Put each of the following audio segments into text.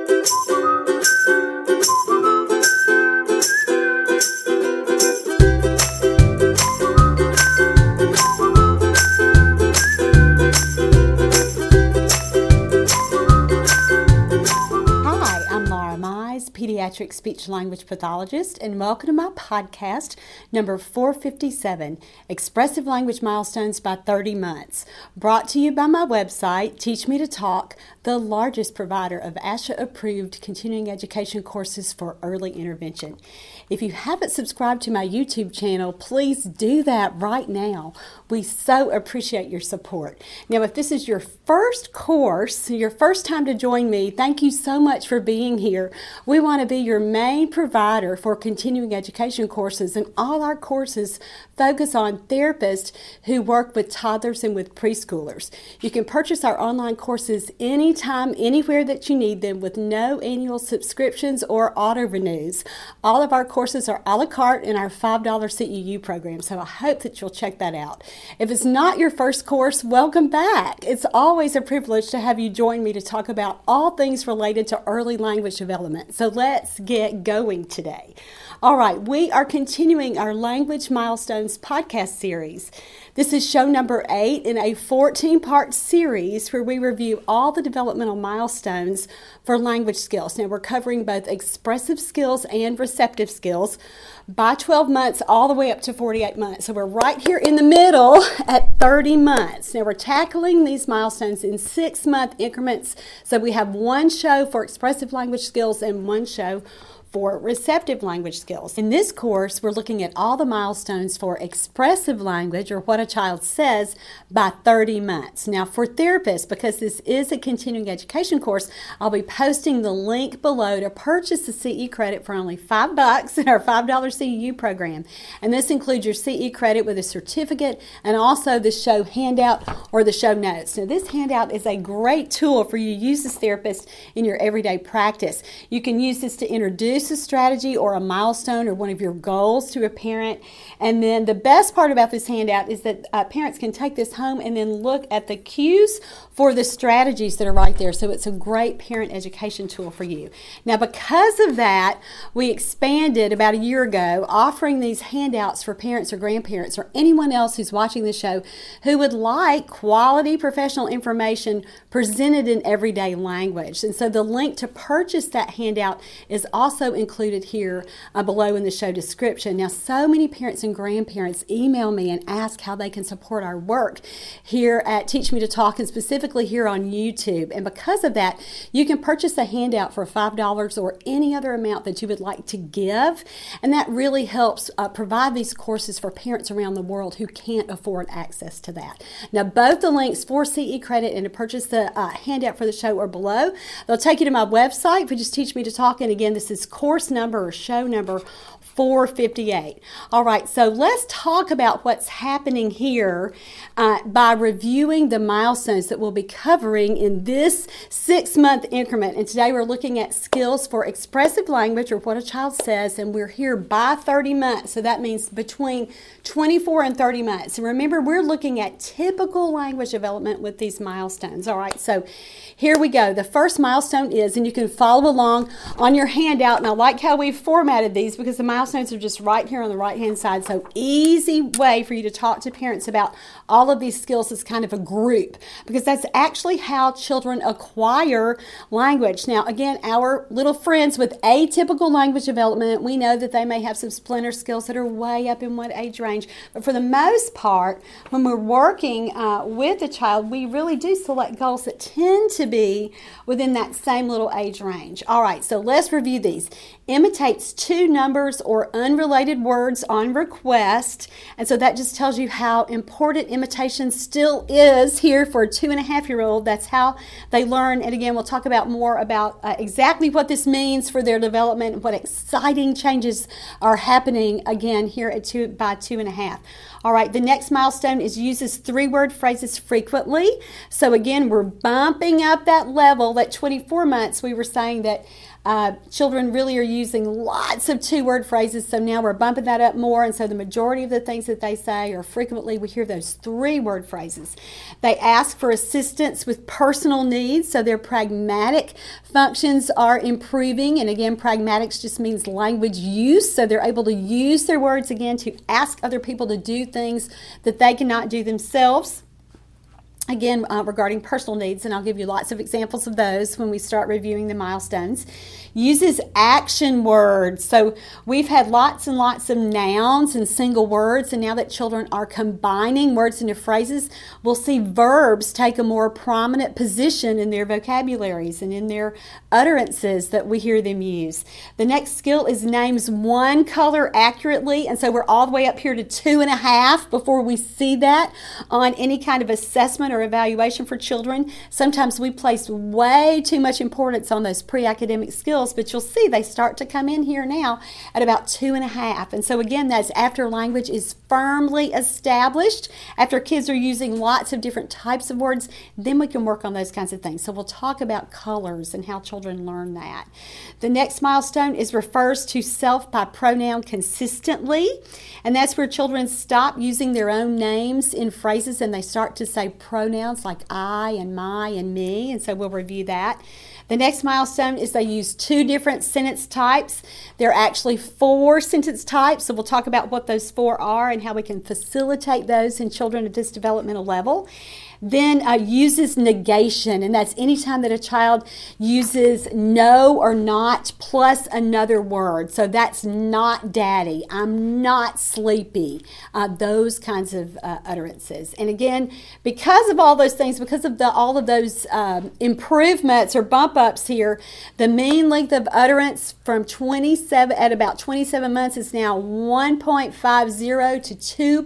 Pediatric speech-language pathologist, and welcome to my podcast number 457, Expressive Language Milestones by 30 Months, brought to you by my website, Teach Me to Talk, the largest provider of ASHA-approved continuing education courses for early intervention. If you haven't subscribed to my YouTube channel, please do that right now. We so appreciate your support. Now, if this is your first course, your first time to join me, thank you so much for being here. We want to be your main provider for continuing education courses, and all our courses focus on therapists who work with toddlers and with preschoolers. You can purchase our online courses anytime, anywhere that you need them with no annual subscriptions or auto renews. All of our courses are a la carte in our $5 CEU program, so I hope that you'll check that out. If it's not your first course, welcome back. It's always a privilege to have you join me to talk about all things related to early language development. So let's get going today. All right, we are continuing our Language Milestones podcast series. This is show number 8 in a 14-part series where we review all the developmental milestones for language skills. Now, we're covering both expressive skills and receptive skills by 12 months all the way up to 48 months. So we're right here in the middle at 30 months. Now, we're tackling these milestones in 6-month increments. So we have one show for expressive language skills and one show for receptive language skills. In this course, we're looking at all the milestones for expressive language, or what a child says, by 30 months. Now, for therapists, because this is a continuing education course, I'll be posting the link below to purchase the CE credit for only $5 in our $5 CEU program. And this includes your CE credit with a certificate and also the show handout or the show notes. Now, this handout is a great tool for you to use as therapist in your everyday practice. You can use this to introduce a strategy or a milestone or one of your goals to a parent. And then the best part about this handout is that parents can take this home and then look at the cues for the strategies that are right there. So it's a great parent education tool for you. Now, because of that, we expanded about a year ago offering these handouts for parents or grandparents or anyone else who's watching the show who would like quality professional information presented in everyday language. And so the link to purchase that handout is also included here below in the show description. Now, so many parents and grandparents email me and ask how they can support our work here at Teach Me to Talk, and specifically here on YouTube. And because of that, you can purchase a handout for $5 or any other amount that you would like to give. And that really helps provide these courses for parents around the world who can't afford access to that. Now, both the links for CE credit and to purchase the handout for the show are below. They'll take you to my website, which is Teach Me to Talk. And again, this is course number or show number 458. All right, so let's talk about what's happening here by reviewing the milestones that we'll be covering in this 6-month increment. And today we're looking at skills for expressive language, or what a child says, and we're here by 30 months. So that means between 24 and 30 months. And remember, we're looking at typical language development with these milestones. All right, so here we go. The first milestone is, and you can follow along on your handout, and I like how we've formatted these because the milestones are just right here on the right-hand side. So easy way for you to talk to parents about all of these skills as kind of a group, because that's actually how children acquire language. Now, again, our little friends with atypical language development, we know that they may have some splinter skills that are way up in one age range. But for the most part, when we're working with a child, we really do select goals that tend to be within that same little age range. All right, so let's review these. Imitates 2 numbers or unrelated words on request. And so that just tells you how important imitation still is here for a 2.5-year-old. That's how they learn. And again, we'll talk about more about exactly what this means for their development and what exciting changes are happening again here at by 2.5. All right, the next milestone is uses 3-word phrases frequently. So again, we're bumping up that level. At 24 months, we were saying that children really are using lots of 2-word phrases, so now we're bumping that up more, and so the majority of the things that they say are frequently, we hear those 3-word phrases. They ask for assistance with personal needs, so their pragmatic functions are improving, and again, pragmatics just means language use, so they're able to use their words again to ask other people to do things that they cannot do themselves. Again, regarding personal needs, and I'll give you lots of examples of those when we start reviewing the milestones. Uses action words. So we've had lots and lots of nouns and single words, and now that children are combining words into phrases, we'll see verbs take a more prominent position in their vocabularies and in their utterances that we hear them use. The next skill is names one color accurately, and so we're all the way up here to 2.5 before we see that on any kind of assessment or evaluation for children. Sometimes we place way too much importance on those pre-academic skills, but you'll see they start to come in here now at about 2.5. And so again, that's after language is firmly established, after kids are using lots of different types of words, then we can work on those kinds of things. So we'll talk about colors and how children learn that. The next milestone is refers to self by pronoun consistently, and that's where children stop using their own names in phrases and they start to say pronouns like I and my and me, and so we'll review that. The next milestone is they use 2 different sentence types. There are actually 4 sentence types, so we'll talk about what those 4 are and how we can facilitate those in children at this developmental level. Then uses negation, and that's anytime that a child uses no or not plus another word. So that's not daddy, I'm not sleepy, those kinds of utterances. And again, because of all those things, because of all of those improvements or bump ups here, the mean length of utterance from 27 at about 27 months is now 1.50 to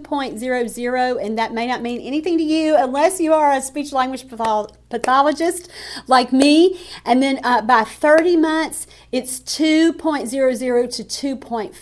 2.00, and that may not mean anything to you unless you are a speech language pathologist like me. And then by 30 months, it's 2.00 to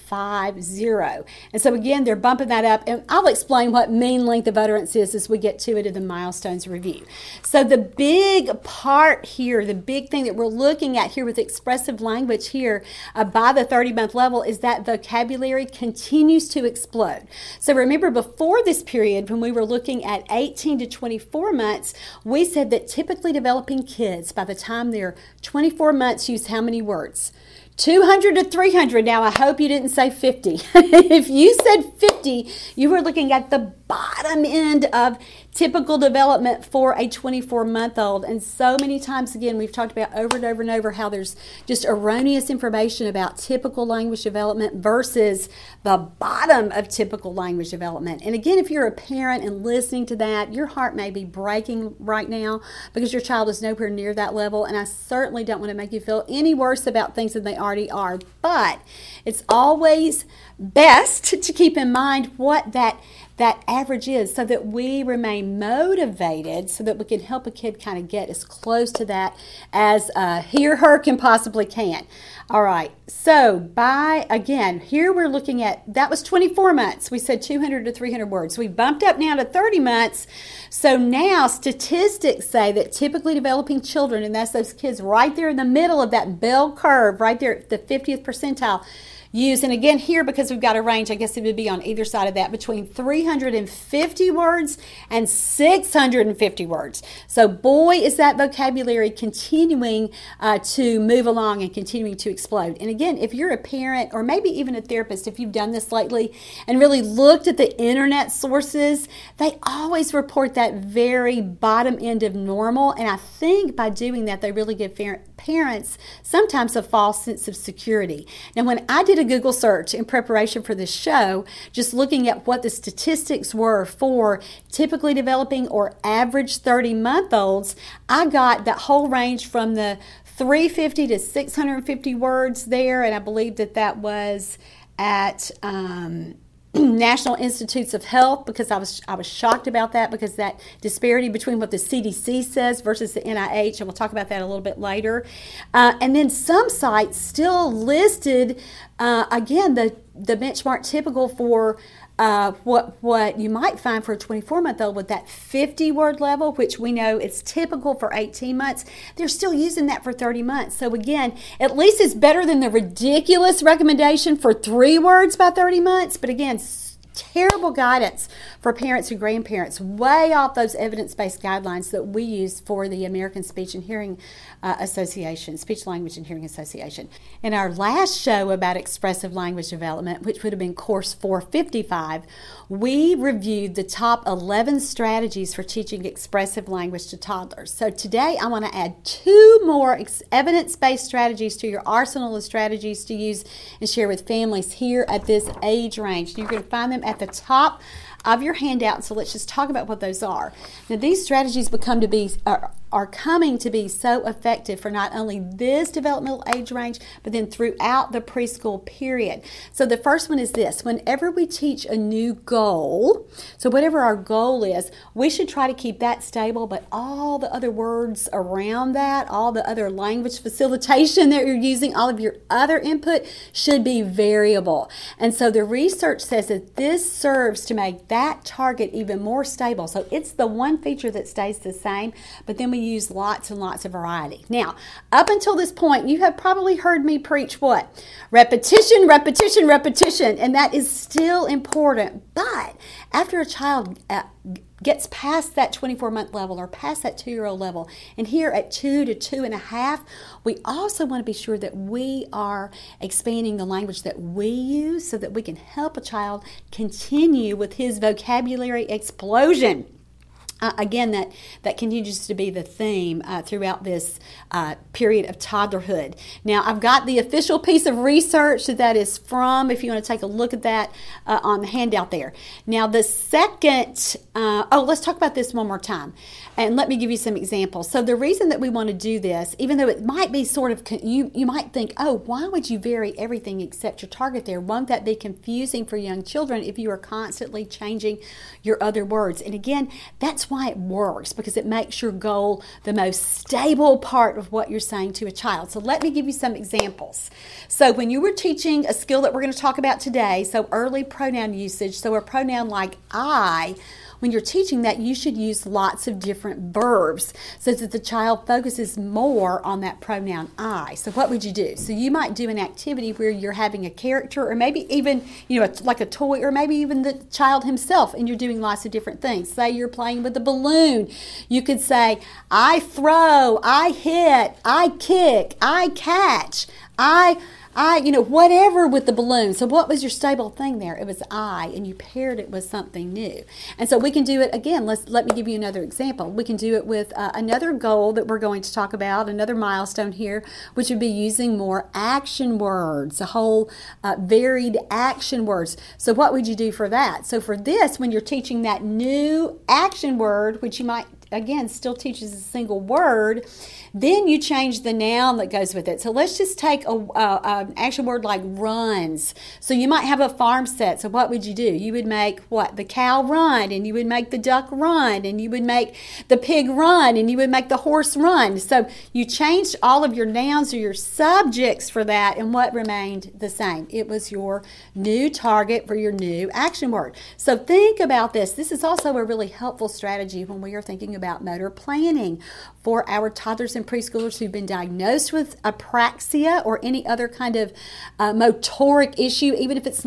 2.50. And so again, they're bumping that up. And I'll explain what mean length of utterance is as we get to it in the milestones review. So the big part here, the big thing that we're looking at here with expressive language here by the 30-month level is that vocabulary continues to explode. So remember, before this period, when we were looking at 18 to 24 months, we said that typically developing kids, by the time they're 24 months, use how many words? 200 to 300. Now, I hope you didn't say 50. If you said 50, you were looking at the bottom end of typical development for a 24-month-old. And so many times, again, we've talked about over and over and over how there's just erroneous information about typical language development versus the bottom of typical language development. And again, if you're a parent and listening to that, your heart may be breaking right now because your child is nowhere near that level. And I certainly don't want to make you feel any worse about things than they already are. But it's always best to keep in mind what that average is so that we remain motivated so that we can help a kid kind of get as close to that as he or her can possibly can. All right, so again, here we're looking at, that was 24 months. We said 200 to 300 words. We bumped up now to 30 months. So now statistics say that typically developing children, and that's those kids right there in the middle of that bell curve, right there at the 50th percentile, use, and again here, because we've got a range, I guess it would be on either side of that, between 350 words and 650 words. So boy, is that vocabulary continuing to move along and continuing to explode. And again, if you're a parent or maybe even a therapist, if you've done this lately and really looked at the internet sources, they always report that very bottom end of normal. And I think by doing that, they really give parents sometimes a false sense of security. Now, when I did a Google search in preparation for this show, just looking at what the statistics were for typically developing or average 30-month-olds, I got that whole range from the 350 to 650 words there, and I believe that was at National Institutes of Health, because I was shocked about that, because that disparity between what the CDC says versus the NIH, and we'll talk about that a little bit later. And then some sites still listed, again, the benchmark typical for what you might find for a 24-month-old with that 50-word level, which we know is typical for 18 months, they're still using that for 30 months. So again, at least it's better than the ridiculous recommendation for 3 words by 30 months. But again, terrible guidance for parents and grandparents, way off those evidence-based guidelines that we use for the American Speech and Hearing Association, Speech, Language, and Hearing Association. In our last show about expressive language development, which would have been course 455, we reviewed the top 11 strategies for teaching expressive language to toddlers. So today I want to add 2 more evidence-based strategies to your arsenal of strategies to use and share with families here at this age range. You're going to find them at the top of your handout, so let's just talk about what those are. Now, these strategies are coming to be so effective for not only this developmental age range, but then throughout the preschool period. So the first one is this: whenever we teach a new goal, so whatever our goal is, we should try to keep that stable, but all the other words around that, all the other language facilitation that you're using, all of your other input should be variable. And so the research says that this serves to make that target even more stable. So it's the one feature that stays the same, but then we use lots and lots of variety. Now, up until this point, you have probably heard me preach what? Repetition, repetition, repetition, and that is still important. But after a child gets past that 24-month level or past that 2-year-old level, and here at 2 to 2.5, we also want to be sure that we are expanding the language that we use so that we can help a child continue with his vocabulary explosion. Again, that continues to be the theme throughout this period of toddlerhood. Now, I've got the official piece of research that is from, if you want to take a look at that on the handout there. Now, the second, let's talk about this one more time. And let me give you some examples. So the reason that we want to do this, even though it might be sort of, you might think, why would you vary everything except your target there? Won't that be confusing for young children if you are constantly changing your other words? And again, that's why it works, because it makes your goal the most stable part of what you're saying to a child. So let me give you some examples. So when you were teaching a skill that we're going to talk about today, so early pronoun usage, so a pronoun like I, when you're teaching that, you should use lots of different verbs so that the child focuses more on that pronoun I. So what would you do? So you might do an activity where you're having a character, or maybe even, like a toy, or maybe even the child himself, and you're doing lots of different things. Say you're playing with a balloon. You could say, I throw, I hit, I kick, I catch, I whatever with the balloon. So what was your stable thing there? It was I, and you paired it with something new. And so we can do it again. Let me give you another example. We can do it with another goal that we're going to talk about, another milestone here, which would be using more action words, a whole varied action words. So what would you do for that? So for this, when you're teaching that new action word, which you might, again, still teaches a single word, then you change the noun that goes with it. So let's just take an action word like runs. So you might have a farm set. So what would you do? You would make what? The cow run, and you would make the duck run, and you would make the pig run, and you would make the horse run. So you changed all of your nouns or your subjects for that, and what remained the same? It was your new target for your new action word. So think about this. This is also a really helpful strategy when we are thinking about motor planning for our toddlers and preschoolers who've been diagnosed with apraxia or any other kind of motoric issue, even if it's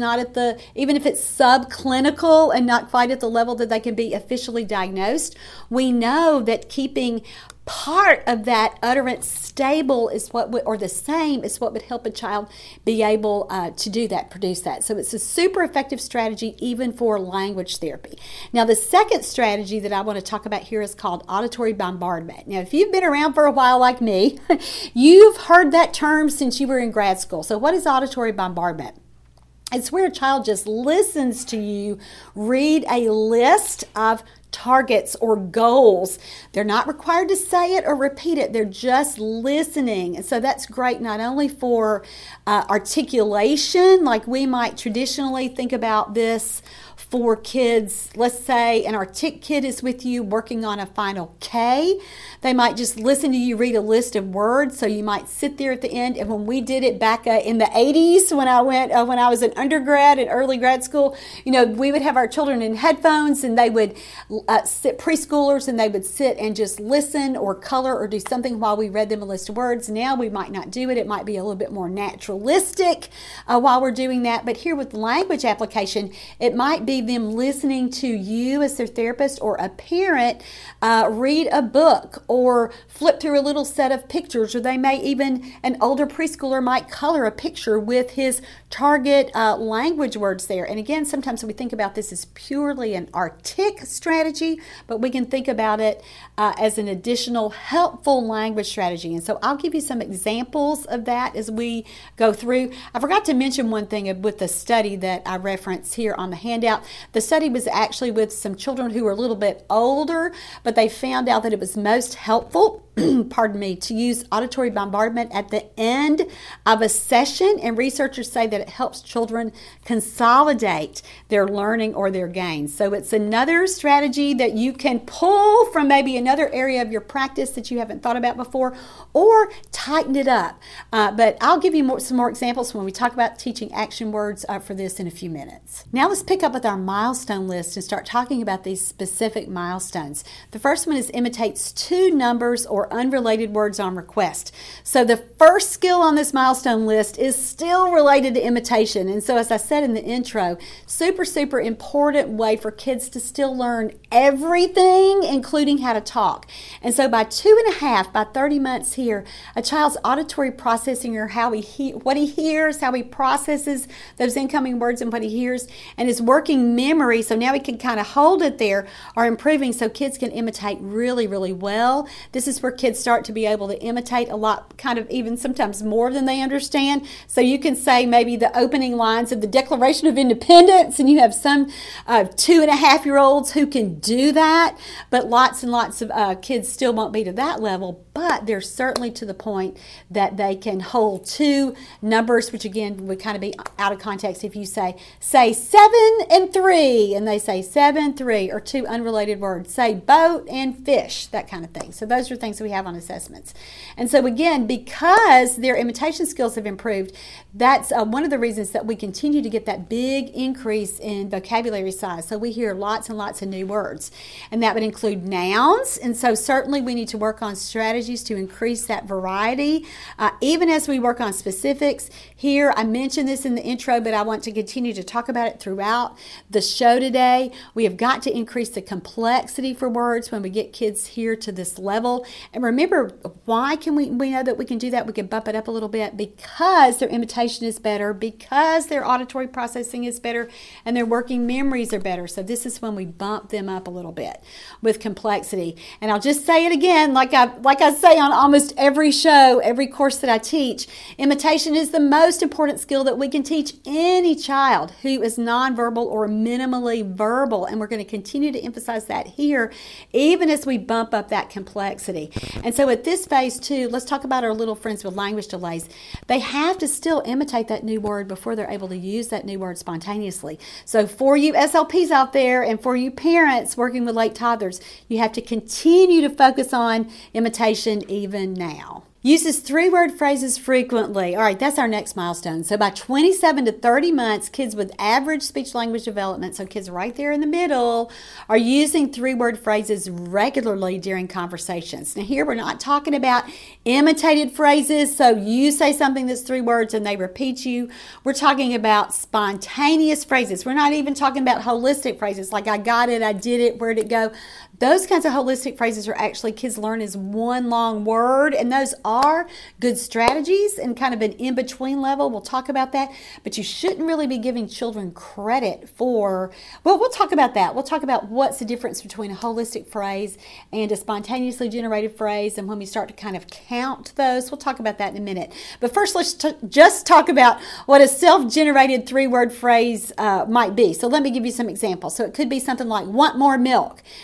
subclinical and not quite at the level that they can be officially diagnosed. We know that keeping part of that utterance stable is or the same is what would help a child be able to do that, produce that. So it's a super effective strategy even for language therapy. Now, the second strategy that I want to talk about here is called auditory bombardment. Now, if you've been around for a while like me, you've heard that term since you were in grad school. So what is auditory bombardment? It's where a child just listens to you read a list of targets or goals. They're not required to say it or repeat it. They're just listening. And so that's great not only for articulation, like we might traditionally think about this for kids. Let's say an Artic kid is with you working on a final K. They might just listen to you read a list of words. So you might sit there at the end. And when we did it back in the 80s, when I was an undergrad and early grad school, we would have our children in headphones, and they would sit, preschoolers, and they would sit and just listen or color or do something while we read them a list of words. Now we might not do it. It might be a little bit more naturalistic while we're doing that. But here with language application, it might be them listening to you as their therapist or a parent read a book or flip through a little set of pictures, or they may even, an older preschooler might color a picture with his target language words there. And again, sometimes we think about this as purely an Artic strategy, but we can think about it as an additional helpful language strategy. And so I'll give you some examples of that as we go through. I forgot to mention one thing with the study that I referenced here on the handout. The study was actually with some children who were a little bit older, but they found out that it was most helpful to use auditory bombardment at the end of a session. And researchers say that it helps children consolidate their learning or their gains. So it's another strategy that you can pull from maybe another area of your practice that you haven't thought about before, or tighten it up. But I'll give you some more examples when we talk about teaching action words for this in a few minutes. Now let's pick up with our milestone list and start talking about these specific milestones. The first one is imitates 2 numbers or unrelated words on request. So the first skill on this milestone list is still related to imitation. And so as I said in the intro, super important way for kids to still learn everything, including how to talk. And so by 2.5, by 30 months here, a child's auditory processing, or what he hears, how he processes those incoming words and what he hears, and his working memory, so now he can kind of hold it there, are improving so kids can imitate really well. This is where kids start to be able to imitate a lot, kind of even sometimes more than they understand. So you can say maybe the opening lines of the Declaration of Independence, and you have some 2.5-year-olds who can do that, but lots and lots of kids still won't be to that level, but they're certainly to the point that they can hold 2 numbers, which again would kind of be out of context if you say 7 and 3, and they say 7, 3, or 2 unrelated words. Say boat and fish, that kind of thing. So those are things that we have on assessments. And so again, because their imitation skills have improved, that's one of the reasons that we continue to get that big increase in vocabulary size. So we hear lots and lots of new words, and that would include nouns. And so certainly we need to work on strategies to increase that variety, even as we work on specifics. Here, I mentioned this in the intro, but I want to continue to talk about it throughout the show today. We have got to increase the complexity for words when we get kids here to this level. And remember, why can we know that we can do that? We can bump it up a little bit because their imitation is better, because their auditory processing is better, and their working memories are better. So this is when we bump them up a little bit with complexity. And I'll just say it again, like I say on almost every show, every course that I teach, imitation is the most important skill that we can teach any child who is nonverbal or minimally verbal. And we're going to continue to emphasize that here, even as we bump up that complexity. And so at this phase too, let's talk about our little friends with language delays. They have to still imitate that new word before they're able to use that new word spontaneously. So for you SLPs out there, and for you parents working with late toddlers, you have to continue to focus on imitation even now. Uses 3-word phrases frequently. All right, that's our next milestone. So by 27 to 30 months, kids with average speech-language development, so kids right there in the middle, are using 3-word phrases regularly during conversations. Now here we're not talking about imitated phrases, so you say something that's 3 words and they repeat you. We're talking about spontaneous phrases. We're not even talking about holistic phrases like I got it, I did it, where'd it go? Those kinds of holistic phrases are actually kids learn as one long word, and those are good strategies and kind of an in-between level. We'll talk about that, but you shouldn't really be giving children credit for, well, we'll talk about that. We'll talk about what's the difference between a holistic phrase and a spontaneously generated phrase, and when we start to kind of count those, we'll talk about that in a minute. But first, let's just talk about what a self-generated 3-word phrase might be. So let me give you some examples. So it could be something like, want more milk, me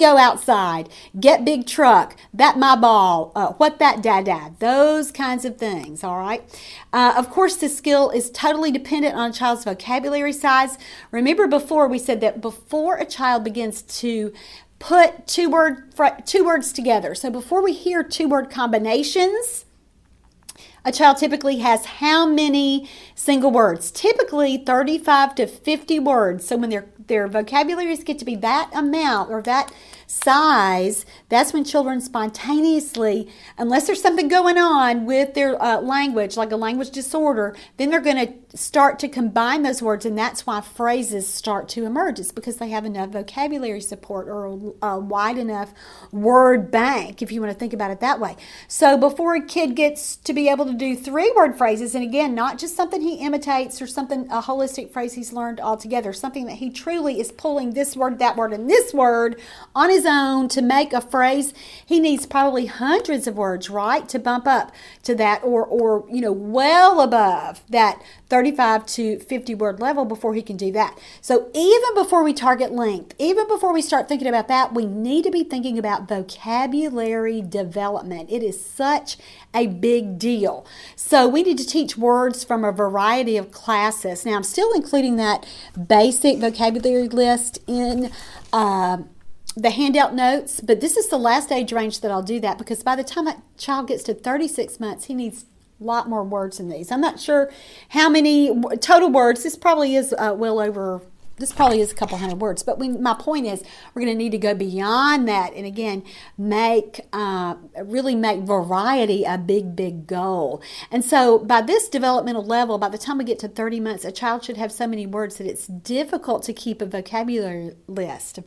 go outside, get big truck, that my ball, what that dad, those kinds of things, all right? Of course, this skill is totally dependent on a child's vocabulary size. Remember before we said that before a child begins to put two words together, so before we hear two-word combinations, a child typically has how many single words? Typically 35 to 50 words. So when their vocabularies get to be that amount or that size, that's when children spontaneously, unless there's something going on with their language, like a language disorder, then they're going to start to combine those words, and that's why phrases start to emerge. It's because they have enough vocabulary support or a wide enough word bank, if you want to think about it that way. So before a kid gets to be able to do 3-word phrases, and again, not just something he imitates or something, a holistic phrase he's learned altogether, something that he truly is pulling this word, that word, and this word on his own to make a phrase, he needs probably hundreds of words, right, to bump up to that or well above that 35 to 50 word level before he can do that. So even before we target length, even before we start thinking about that, we need to be thinking about vocabulary development. It is such a big deal. So we need to teach words from a variety of classes. Now I'm still including that basic vocabulary list in the handout notes, but this is the last age range that I'll do that, because by the time a child gets to 36 months, he needs a lot more words than these. I'm not sure how many total words. This probably is this probably is a couple hundred words, but my point is we're going to need to go beyond that and again really make variety a big goal. And so by this developmental level, by the time we get to 30 months, a child should have so many words that it's difficult to keep a vocabulary list.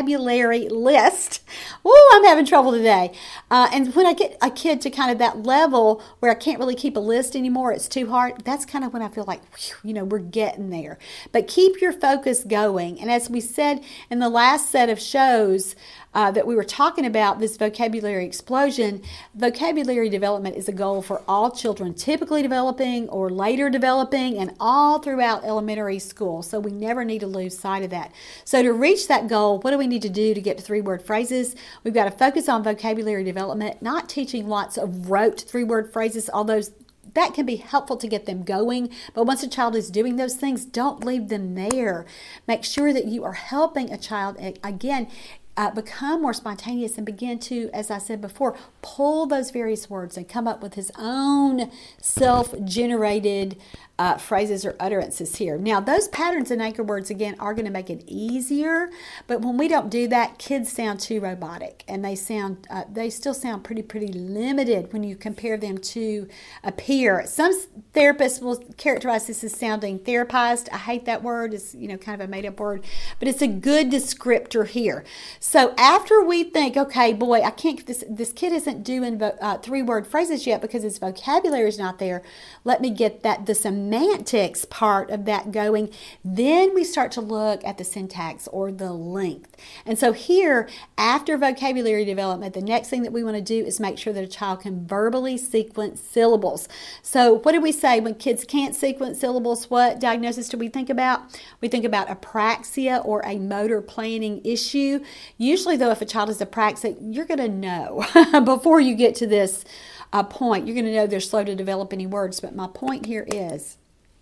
Woo, I'm having trouble today. And when I get a kid to kind of that level where I can't really keep a list anymore, it's too hard, that's kind of when I feel like, we're getting there. But keep your focus going. And as we said in the last set of shows that we were talking about, this vocabulary explosion, vocabulary development is a goal for all children, typically developing or later developing, and all throughout elementary school. So we never need to lose sight of that. So to reach that goal, what do we need to do to get to 3-word phrases? We've got to focus on vocabulary development, not teaching lots of rote 3-word phrases, although that can be helpful to get them going. But once a child is doing those things, don't leave them there. Make sure that you are helping a child, again, become more spontaneous and begin to, as I said before, pull those various words and come up with his own self-generated phrases or utterances here. Now, those patterns and anchor words, again, are going to make it easier, but when we don't do that, kids sound too robotic, and they still sound pretty limited when you compare them to a peer. Some therapists will characterize this as sounding therapized. I hate that word. It's, kind of a made-up word, but it's a good descriptor here. So after we think, okay, boy, I can't, this kid isn't doing 3-word phrases yet because his vocabulary is not there. Let me get the semantics part of that going. Then we start to look at the syntax or the length. And so here, after vocabulary development, the next thing that we want to do is make sure that a child can verbally sequence syllables. So what do we say when kids can't sequence syllables? What diagnosis do we think about? We think about apraxia or a motor planning issue. Usually, though, if a child is apraxic, you're going to know before you get to this point. You're going to know they're slow to develop any words. But my point here is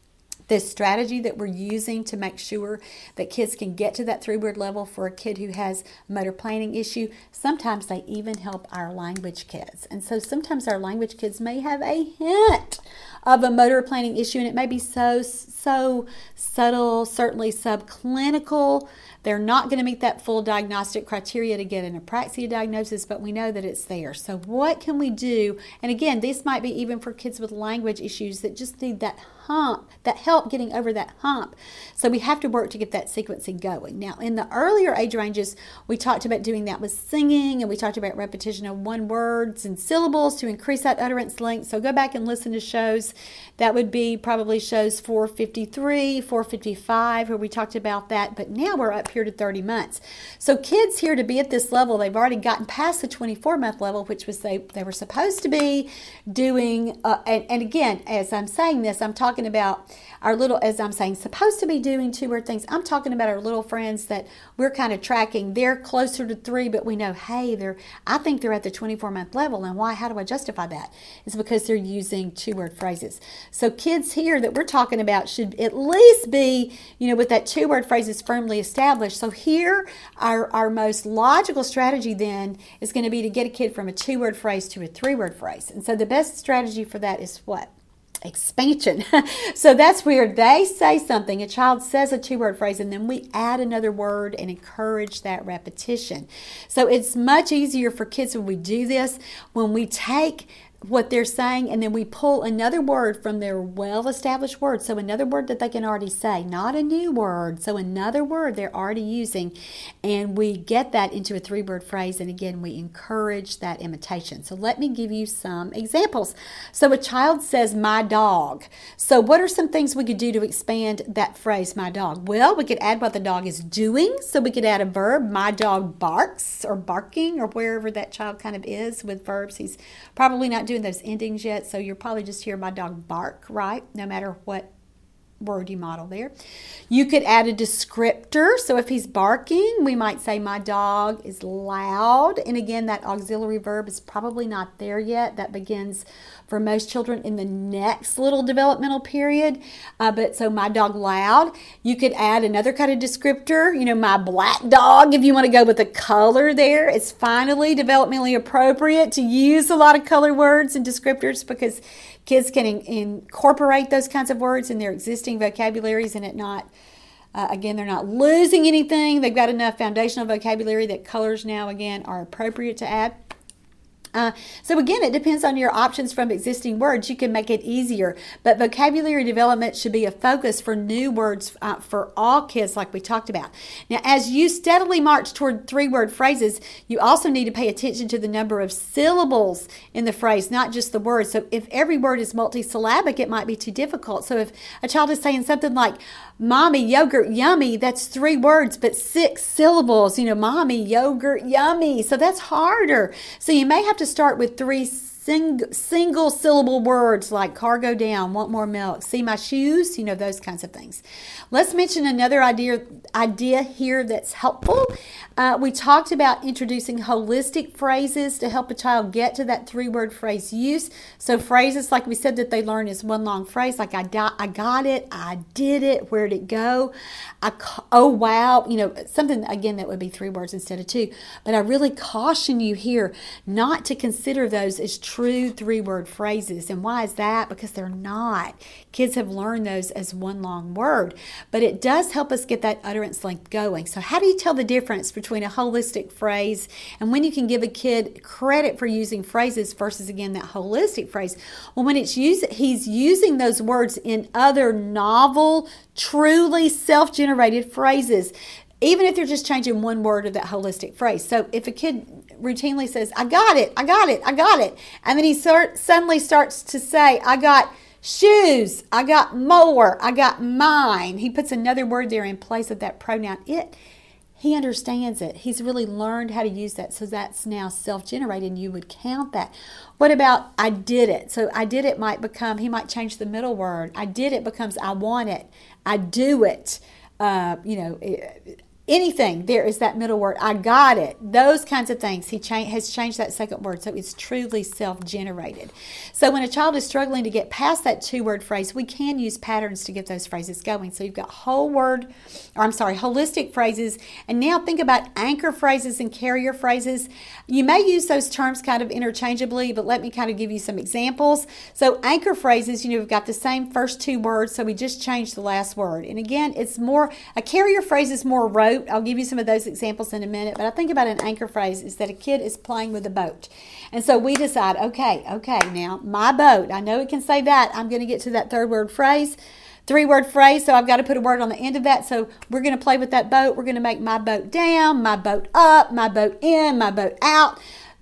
this strategy that we're using to make sure that kids can get to that 3-word level for a kid who has a motor planning issue, sometimes they even help our language kids. And so sometimes our language kids may have a hint of a motor planning issue, and it may be so subtle, certainly subclinical. They're not going to meet that full diagnostic criteria to get an apraxia diagnosis, but we know that it's there. So what can we do? And again, this might be even for kids with language issues that just need that hump, that help getting over that hump. So we have to work to get that sequencing going. Now, in the earlier age ranges, we talked about doing that with singing, and we talked about repetition of 1 words and syllables to increase that utterance length. So go back and listen to shows. That would be probably shows 453, 455, where we talked about that. But now we're up here to 30 months. So kids here to be at this level, they've already gotten past the 24-month level, which was they were supposed to be doing. And again, as I'm saying this, I'm talking about our little, as I'm saying, supposed to be doing 2-word things. I'm talking about our little friends that we're kind of tracking. They're closer to 3, but we know, hey, I think they're at the 24-month level. And why? How do I justify that? It's because they're using 2-word phrases. So kids here that we're talking about should at least be, with that 2-word phrases firmly established. So here, our most logical strategy then is going to be to get a kid from a 2-word phrase to a 3-word phrase. And so the best strategy for that is what? Expansion. So that's where they say something, a child says a 2-word phrase, and then we add another word and encourage that repetition. So it's much easier for kids when we do this, when we take what they're saying and then we pull another word from their well-established word. So another word that they can already say, not a new word. So another word they're already using, and we get that into a 3-word phrase, and again we encourage that imitation. So let me give you some examples. So a child says my dog. So what are some things we could do to expand that phrase, my dog? Well, we could add what the dog is doing. So we could add a verb, my dog barks, or barking, or wherever that child kind of is with verbs. He's probably not doing those endings yet, so you'll probably just hear my dog bark, right? No matter what word you model there. You could add a descriptor. So if he's barking, we might say my dog is loud. And again, that auxiliary verb is probably not there yet. That begins for most children in the next little developmental period. But so my dog loud. You could add another kind of descriptor, my black dog, if you want to go with a color there. It's finally developmentally appropriate to use a lot of color words and descriptors because kids can incorporate those kinds of words in their existing vocabularies, and again, they're not losing anything. They've got enough foundational vocabulary that colors now, again, are appropriate to add. So again, it depends on your options from existing words. You can make it easier, but vocabulary development should be a focus for new words for all kids, like we talked about. Now, as you steadily march toward 3-word phrases, you also need to pay attention to the number of syllables in the phrase, not just the word. So if every word is multisyllabic, it might be too difficult. So if a child is saying something like, mommy, yogurt, yummy, that's 3 words, but 6 syllables, mommy, yogurt, yummy. So that's harder. So you may have to start with 3 single syllable words like car go down, want more milk, see my shoes, those kinds of things. Let's mention another idea here that's helpful. We talked about introducing holistic phrases to help a child get to that 3-word phrase use. So phrases, like we said, that they learn is one long phrase, like I got it, I did it, where'd it go, oh wow, something again that would be 3 words instead of 2. But I really caution you here not to consider those as true 3-word phrases. And why is that? Because they're not. Kids have learned those as one long word, but it does help us get that utterance length going. So how do you tell the difference between a holistic phrase and when you can give a kid credit for using phrases versus, again, that holistic phrase? Well, when he's using those words in other novel, truly self-generated phrases, even if they're just changing one word of that holistic phrase. So if a kid routinely says, I got it, I got it, I got it, and then he suddenly starts to say, I got shoes, I got more, I got mine. He puts another word there in place of that pronoun it. He understands it. He's really learned how to use that. So that's now self-generated, and you would count that. What about I did it? So I did it might become, he might change the middle word. I did it becomes I want it. I do it. Anything, there is that middle word. I got it. Those kinds of things. He has changed that second word, so it's truly self-generated. So when a child is struggling to get past that 2-word phrase, we can use patterns to get those phrases going. So you've got holistic phrases. And now think about anchor phrases and carrier phrases. You may use those terms kind of interchangeably, but let me kind of give you some examples. So anchor phrases, we've got the same first 2 words, so we just changed the last word. And again, a carrier phrase is more rote. I'll give you some of those examples in a minute, but I think about an anchor phrase is that a kid is playing with a boat. And so we decide, okay, now my boat, I know it can say that. I'm going to get to that 3-word phrase, so I've got to put a word on the end of that. So we're going to play with that boat. We're going to make my boat down, my boat up, my boat in, my boat out.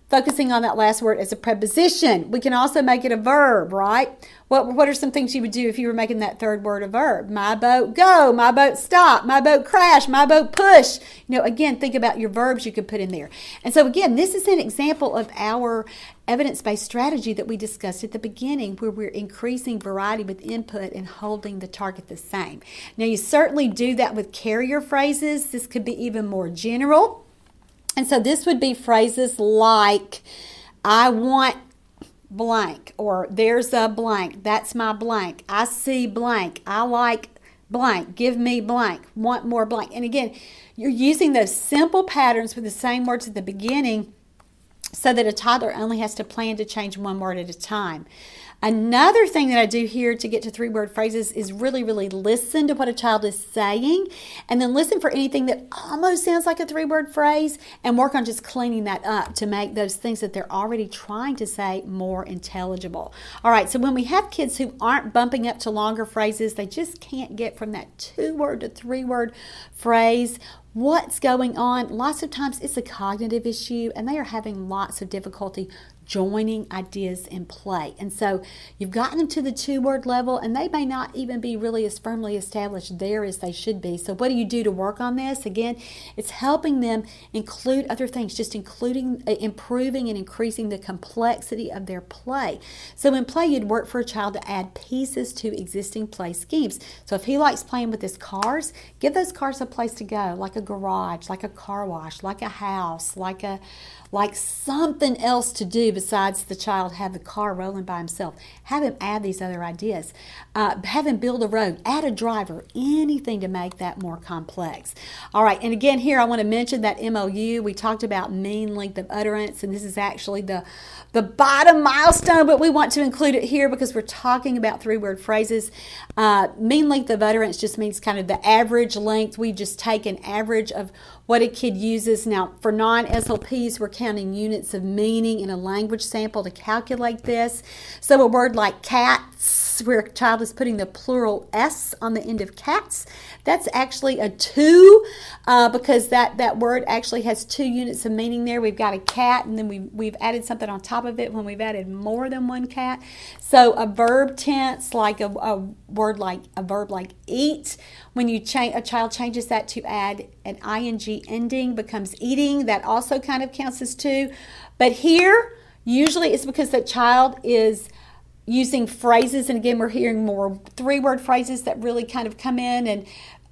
focusing on that last word as a preposition. We can also make it a verb, right? What are some things you would do if you were making that third word a verb? My boat go, my boat stop, my boat crash, my boat push. Again, think about your verbs you could put in there. And so again, this is an example of our evidence-based strategy that we discussed at the beginning, where we're increasing variety with input and holding the target the same. Now, you certainly do that with carrier phrases. This could be even more general. And so this would be phrases like, I want blank, or there's a blank, that's my blank, I see blank, I like blank, give me blank, want more blank. And again, you're using those simple patterns with the same words at the beginning so that a toddler only has to plan to change one word at a time. Another thing that I do here to get to 3-word phrases is really, really listen to what a child is saying, and then listen for anything that almost sounds like a 3-word phrase, and work on just cleaning that up to make those things that they're already trying to say more intelligible. All right, so when we have kids who aren't bumping up to longer phrases, they just can't get from that 2-word to 3-word phrase. What's going on? Lots of times it's a cognitive issue, and they are having lots of difficulty joining ideas in play. And so you've gotten them to the 2-word level, and they may not even be really as firmly established there as they should be. So what do you do to work on this? Again, it's helping them include other things, just including improving and increasing the complexity of their play. So in play, you'd work for a child to add pieces to existing play schemes. So if he likes playing with his cars, give those cars a place to go, like a garage, like a car wash, like a house, like something else to do besides the child have the car rolling by himself. Have him add these other ideas. Have him build a road, add a driver, anything to make that more complex. All right, and again here I want to mention that MOU. We talked about mean length of utterance, and this is actually the bottom milestone, but we want to include it here because we're talking about 3-word phrases. Mean length of utterance just means kind of the average length. We just take an average of what a kid uses. Now, for non-SLPs, we're counting units of meaning in a language sample to calculate this. So a word like cats, where a child is putting the plural S on the end of cats, that's actually a 2 because that word actually has 2 units of meaning there. We've got a cat, and then we've added something on top of it when we've added more than one cat. So a verb tense, like a verb like eat, when a child changes that to add an ing ending, becomes eating. That also kind of counts as 2. But here, usually it's because that child is using phrases, and again, we're hearing more 3-word phrases that really kind of come in and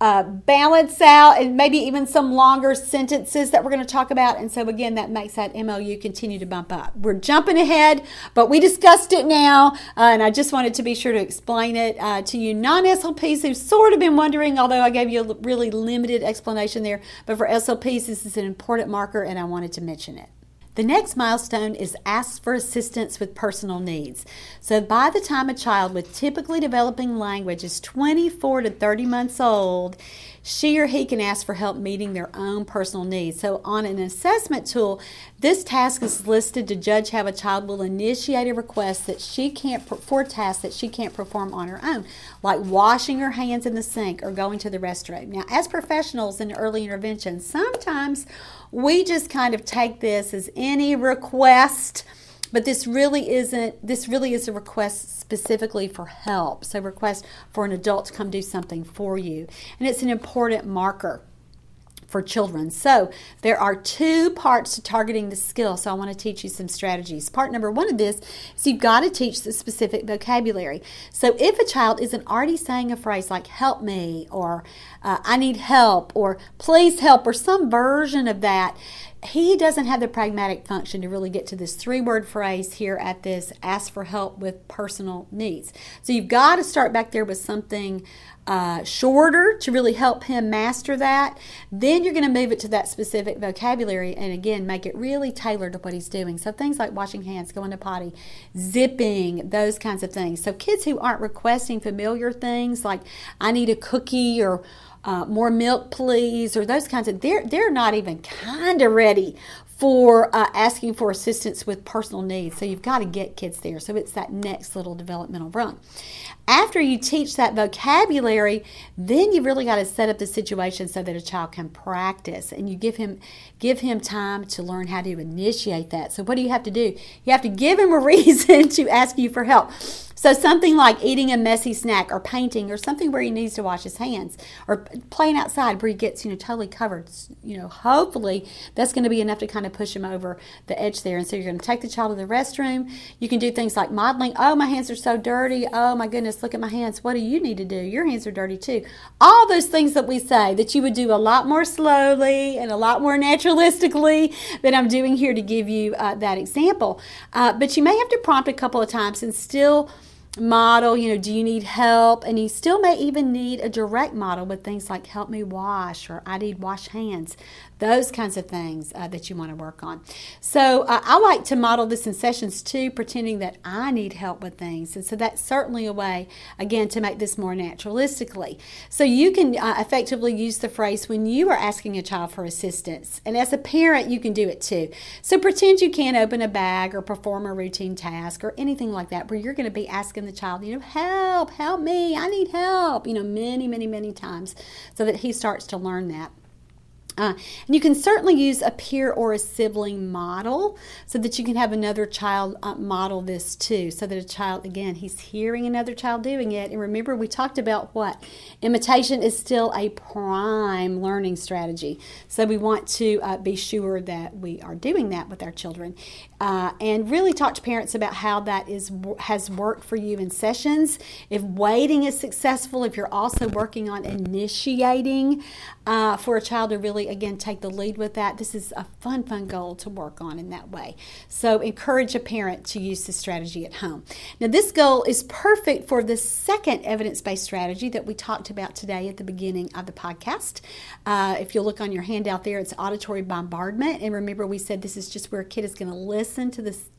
balance out, and maybe even some longer sentences that we're going to talk about. And so again, that makes that MOU continue to bump up. We're jumping ahead, but we discussed it now, and I just wanted to be sure to explain it to you non-SLPs who've sort of been wondering, although I gave you a really limited explanation there. But for SLPs, this is an important marker, and I wanted to mention it. The next milestone is ask for assistance with personal needs. So by the time a child with typically developing language is 24 to 30 months old, she or he can ask for help meeting their own personal needs. So on an assessment tool, this task is listed to judge how a child will initiate a request that she can't for a task that she can't perform on her own, like washing her hands in the sink or going to the restroom. Now, as professionals in early intervention, sometimes we just kind of take this as any request, but this really is a request specifically for help. So request for an adult to come do something for you. And it's an important marker for children. So there are 2 parts to targeting the skill. So I want to teach you some strategies. Part number 1 of this is you've got to teach the specific vocabulary. So if a child isn't already saying a phrase like help me, or I need help, or please help, or some version of that, he doesn't have the pragmatic function to really get to this 3-word phrase here at this ask for help with personal needs. So you've got to start back there with something shorter to really help him master that. Then you're going to move it to that specific vocabulary, and again, make it really tailored to what he's doing. So things like washing hands, going to potty, zipping, those kinds of things. So kids who aren't requesting familiar things like I need a cookie, or more milk please, or those kinds of, they're not even kind of ready for asking for assistance with personal needs. So you've got to get kids there. So it's that next little developmental rung. After you teach that vocabulary, then you've really got to set up the situation so that a child can practice, and you give him time to learn how to initiate that. So what do you have to do? You have to give him a reason to ask you for help. So something like eating a messy snack or painting or something where he needs to wash his hands, or playing outside where he gets, totally covered. Hopefully that's going to be enough to kind of push him over the edge there. And so you're going to take the child to the restroom. You can do things like modeling. Oh, my hands are so dirty. Oh my goodness, look at my hands. What do you need to do? Your hands are dirty too. All those things that we say that you would do a lot more slowly and a lot more naturalistically than I'm doing here to give you that example. But you may have to prompt a couple of times and still model, do you need help? And you still may even need a direct model with things like help me wash, or I need wash hands, those kinds of things that you want to work on. So I like to model this in sessions too, pretending that I need help with things. And so that's certainly a way, again, to make this more naturalistically. So you can effectively use the phrase when you are asking a child for assistance. And as a parent, you can do it too. So pretend you can't open a bag or perform a routine task or anything like that, where you're going to be asking the child, help me, I need help, many, many, many times, so that he starts to learn that. And you can certainly use a peer or a sibling model so that you can have another child model this too, so that a child, again, he's hearing another child doing it. And remember, we talked about what? Imitation is still a prime learning strategy. So we want to be sure that we are doing that with our children. And really talk to parents about how that has worked for you in sessions. If waiting is successful, if you're also working on initiating for a child to really, again, take the lead with that, this is a fun goal to work on in that way. So encourage a parent to use this strategy at home. Now, this goal is perfect for the second evidence-based strategy that we talked about today at the beginning of the podcast. If you'll look on your handout there, it's auditory bombardment. And remember, we said this is just where a kid is going to listen to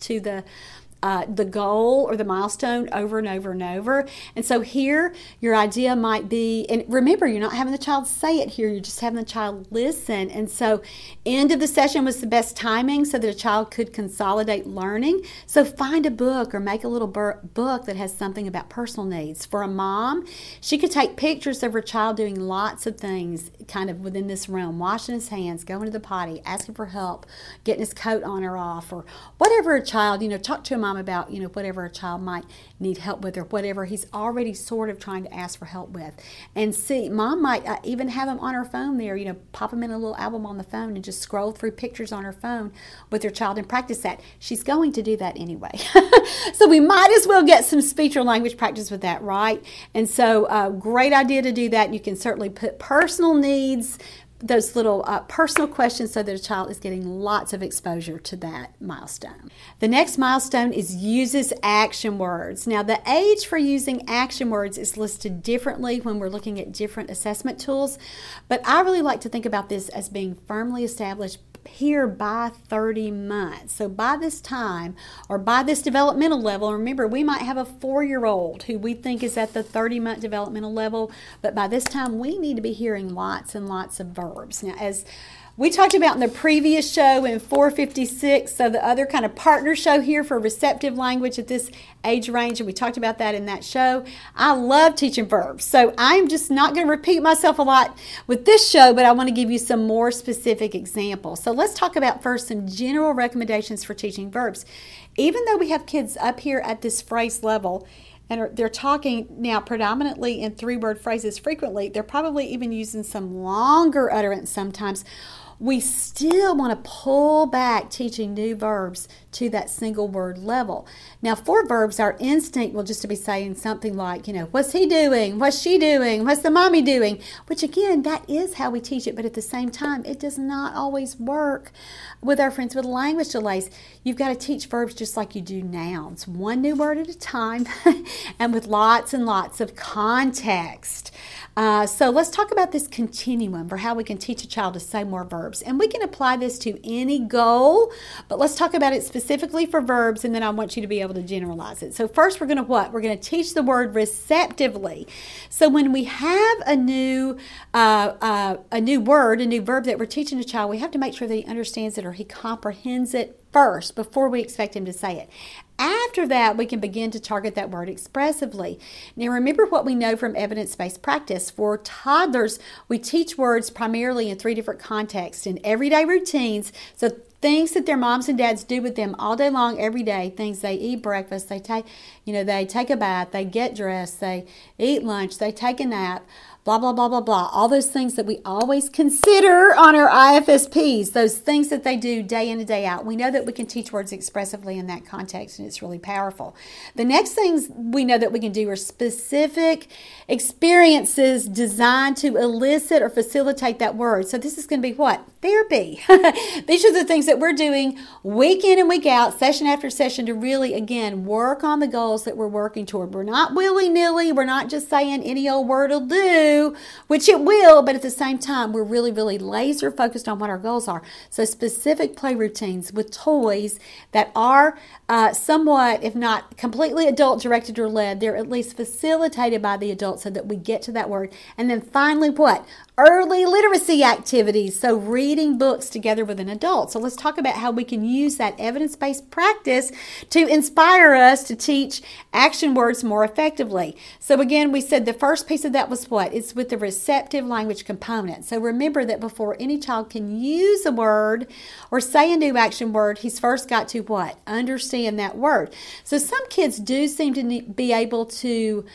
the goal or the milestone over and over and over. And so here, your idea might be, and remember, you're not having the child say it here, you're just having the child listen. And so end of the session was the best timing so that a child could consolidate learning. So find a book or make a little book that has something about personal needs. For a mom, she could take pictures of her child doing lots of things kind of within this realm, washing his hands, going to the potty, asking for help, getting his coat on or off, or whatever a child, talk to a mom about, whatever a child might need help with, or whatever he's already sort of trying to ask for help with. And see, mom might even have him on her phone there, pop him in a little album on the phone and just scroll through pictures on her phone with her child and practice that. She's going to do that anyway. So we might as well get some speech or language practice with that, right? And so great idea to do that. You can certainly put personal needs, those little personal questions, so that a child is getting lots of exposure to that milestone. The next milestone is uses action words. Now, the age for using action words is listed differently when we're looking at different assessment tools, but I really like to think about this as being firmly established here by 30 months. So by this time, or by this developmental level, remember, we might have a 4-year-old who we think is at the 30-month developmental level, but by this time we need to be hearing lots and lots of verbs. Now, as we talked about in the previous show in 456, so the other kind of partner show here for receptive language at this age range, and we talked about that in that show. I love teaching verbs, so I'm just not going to repeat myself a lot with this show, but I want to give you some more specific examples. So let's talk about first some general recommendations for teaching verbs. Even though we have kids up here at this phrase level, and they're talking now predominantly in 3-word phrases frequently, they're probably even using some longer utterance sometimes. We still want to pull back teaching new verbs to that single word level. Now, for verbs, our instinct will just to be saying something like, what's he doing? What's she doing? What's the mommy doing? Which again, that is how we teach it, but at the same time, it does not always work with our friends with language delays. You've got to teach verbs just like you do nouns, one new word at a time, and with lots and lots of context. So let's talk about this continuum for how we can teach a child to say more verbs. And we can apply this to any goal, but let's talk about it specifically for verbs, and then I want you to be able to generalize it. So first we're going to what? We're going to teach the word receptively. So when we have a new word, a new verb that we're teaching a child, we have to make sure that he understands it or he comprehends it first before we expect him to say it. After that, we can begin to target that word expressively. Now, remember what we know from evidence-based practice. For toddlers, we teach words primarily in 3 different contexts: in everyday routines, so things that their moms and dads do with them all day long, every day, things they eat breakfast, they take a bath, they get dressed, they eat lunch, they take a nap, blah, blah, blah, blah, blah. All those things that we always consider on our IFSPs, those things that they do day in and day out. We know that we can teach words expressively in that context, and it's really powerful. The next things we know that we can do are specific experiences designed to elicit or facilitate that word. So this is going to be what? Therapy. These are the things that we're doing week in and week out, session after session, to really, again, work on the goals that we're working toward. We're not willy-nilly. We're not just saying any old word will do, which it will, but at the same time, we're really, really laser focused on what our goals are. So specific play routines with toys that are somewhat, if not completely adult directed or led, they're at least facilitated by the adult so that we get to that word. And then finally, what? Early literacy activities, so reading books together with an adult. So let's talk about how we can use that evidence-based practice to inspire us to teach action words more effectively. So again, we said the first piece of that was what? It's with the receptive language component. So remember that before any child can use a word or say a new action word, he's first got to what? Understand that word. So some kids do seem to be able to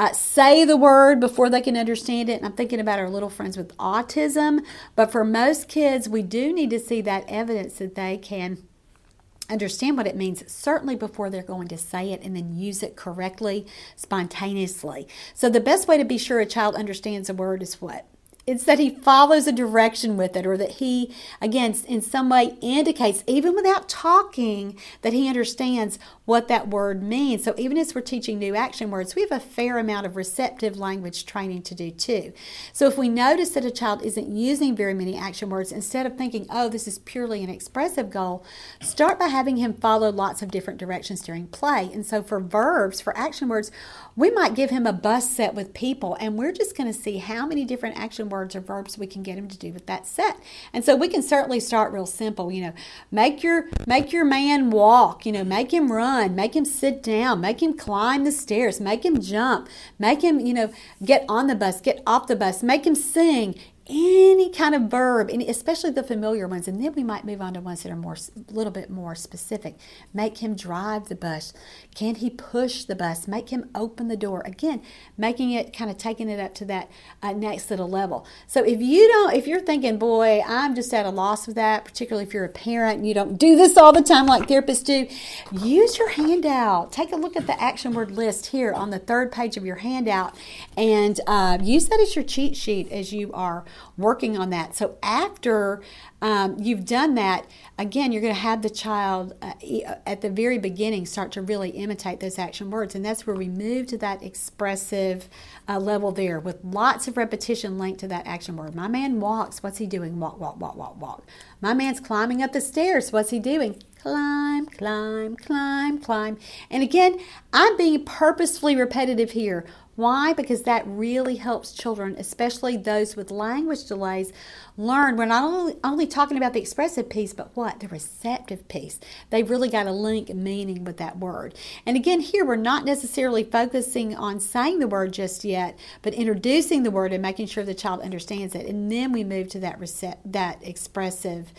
say the word before they can understand it. And I'm thinking about our little friends with autism. But for most kids, we do need to see that evidence that they can understand what it means, certainly before they're going to say it and then use it correctly, spontaneously. So the best way to be sure a child understands a word is what? It's that he follows a direction with it, or that he, again, in some way indicates, even without talking, that he understands what that word means. So even as we're teaching new action words, we have a fair amount of receptive language training to do too. So if we notice that a child isn't using very many action words, instead of thinking, oh, this is purely an expressive goal, start by having him follow lots of different directions during play. And so for verbs, for action words, we might give him a bus set with people, and we're just going to see how many different action words or verbs we can get him to do with that set. And so we can certainly start real simple, make your man walk, make him run, make him sit down, make him climb the stairs, make him jump, make him, get on the bus, get off the bus, make him sing. Any kind of verb, especially the familiar ones, and then we might move on to ones that are a little bit more specific. Make him drive the bus. Can he push the bus? Make him open the door. Again, making it, kind of taking it up to that next little level. So if you're thinking, boy, I'm just at a loss with that, particularly if you're a parent and you don't do this all the time like therapists do, use your handout. Take a look at the action word list here on the 3rd page of your handout, and use that as your cheat sheet as you are working on that. So after you've done that, again, you're going to have the child at the very beginning start to really imitate those action words. And that's where we move to that expressive level there, with lots of repetition linked to that action word. My man walks. What's he doing? Walk, walk, walk, walk, walk. My man's climbing up the stairs. What's he doing? Climb, climb, climb, climb. And again, I'm being purposefully repetitive here. Why? Because that really helps children, especially those with language delays, learn. We're not only talking about the expressive piece, but what? The receptive piece. They've really got to link meaning with that word. And again, here we're not necessarily focusing on saying the word just yet, but introducing the word and making sure the child understands it. And then we move to that expressive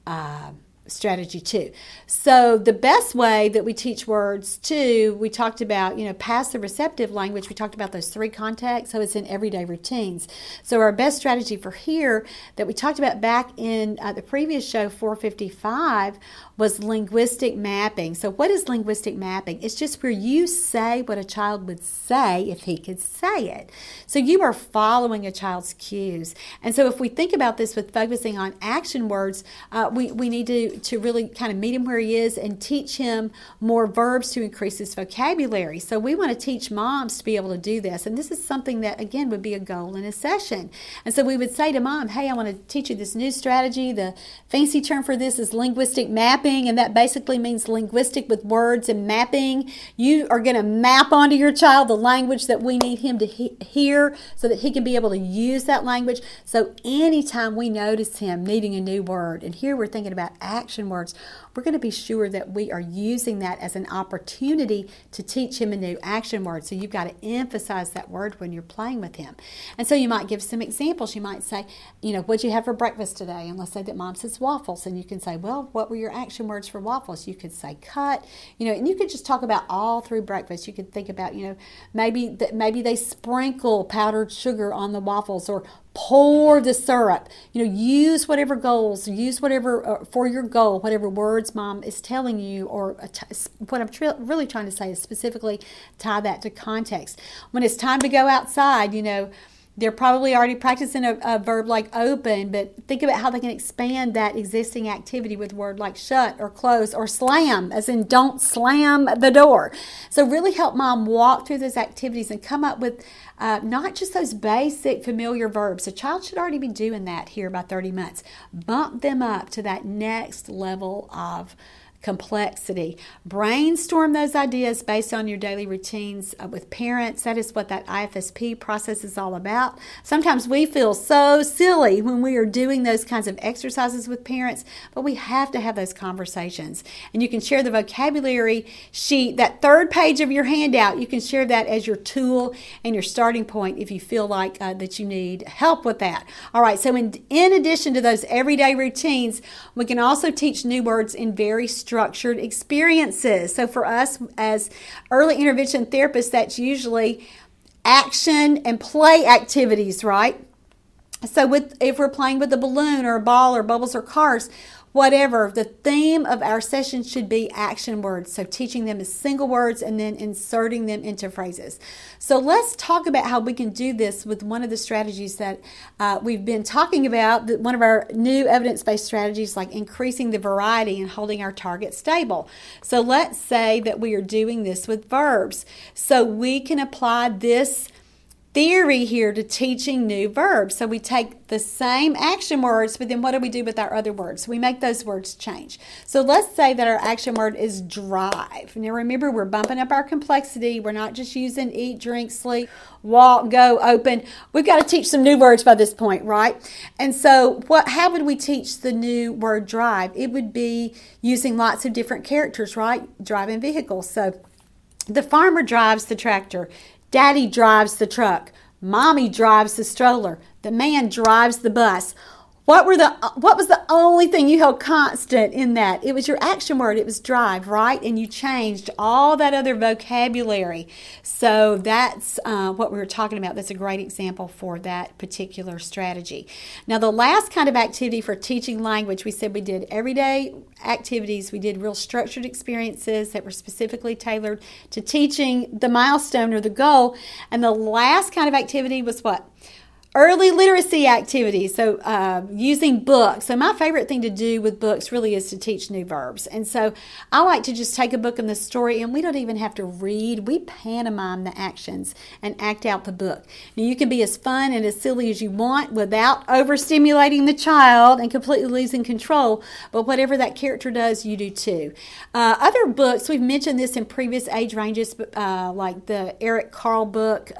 strategy too. So the best way that we teach words too, we talked about, past the receptive language, we talked about those 3 contexts, so it's in everyday routines. So our best strategy for here that we talked about back in the previous show, 455, was linguistic mapping. So what is linguistic mapping? It's just where you say what a child would say if he could say it. So you are following a child's cues. And so if we think about this with focusing on action words, we need to really kind of meet him where he is and teach him more verbs to increase his vocabulary. So we want to teach moms to be able to do this. And this is something that, again, would be a goal in a session. And so we would say to mom, hey, I want to teach you this new strategy. The fancy term for this is linguistic mapping, and that basically means linguistic with words and mapping. You are going to map onto your child the language that we need him to hear so that he can be able to use that language. So anytime we notice him needing a new word, and here we're thinking about action words, we're going to be sure that we are using that as an opportunity to teach him a new action word. So you've got to emphasize that word when you're playing with him. And so you might give some examples. You might say, what'd you have for breakfast today? And let's say that mom says waffles. And you can say, well, what were your action words for waffles? You could say cut, and you could just talk about all through breakfast. You could think about, maybe they sprinkle powdered sugar on the waffles, or pour the syrup. Use whatever goals, use whatever for your goal, whatever words mom is telling you, or what I'm really trying to say is specifically tie that to context. When it's time to go outside, they're probably already practicing a verb like open, but think about how they can expand that existing activity with a word like shut or close or slam, as in don't slam the door. So really help mom walk through those activities and come up with not just those basic familiar verbs. A child should already be doing that here by 30 months. Bump them up to that next level of complexity. Brainstorm those ideas based on your daily routines with parents. That is what that IFSP process is all about. Sometimes we feel so silly when we are doing those kinds of exercises with parents, but we have to have those conversations. And you can share the vocabulary sheet, that third page of your handout. You can share that as your tool and your starting point if you feel like that you need help with that. All right, so in addition to those everyday routines, we can also teach new words in very structured experiences. So for us as early intervention therapists, that's usually action and play activities, right? So if we're playing with a balloon or a ball or bubbles or cars, whatever, the theme of our session should be action words. So teaching them as single words and then inserting them into phrases. So let's talk about how we can do this with one of the strategies that we've been talking about, one of our new evidence-based strategies, like increasing the variety and holding our target stable. So let's say that we are doing this with verbs. So we can apply this theory here to teaching new verbs. So we take the same action words, but then what do we do with our other words? We make those words change. So let's say that our action word is drive. Now remember, we're bumping up our complexity. We're not just using eat, drink, sleep, walk, go, open. We've got to teach some new words by this point, right? And so how would we teach the new word drive? It would be using lots of different characters, right? Driving vehicles. So the farmer drives the tractor. Daddy drives the truck. Mommy drives the stroller. The man drives the bus. What was the only thing you held constant in that? It was your action word. It was drive, right? And you changed all that other vocabulary. So that's what we were talking about. That's a great example for that particular strategy. Now, the last kind of activity for teaching language, we said we did everyday activities. We did real structured experiences that were specifically tailored to teaching the milestone or the goal. And the last kind of activity was what? Early literacy activities, so using books. So my favorite thing to do with books really is to teach new verbs. And so I like to just take a book and the story, and we don't even have to read. We pantomime the actions and act out the book. Now, you can be as fun and as silly as you want without overstimulating the child and completely losing control, but whatever that character does, you do too. Other books, we've mentioned this in previous age ranges, like the Eric Carle book,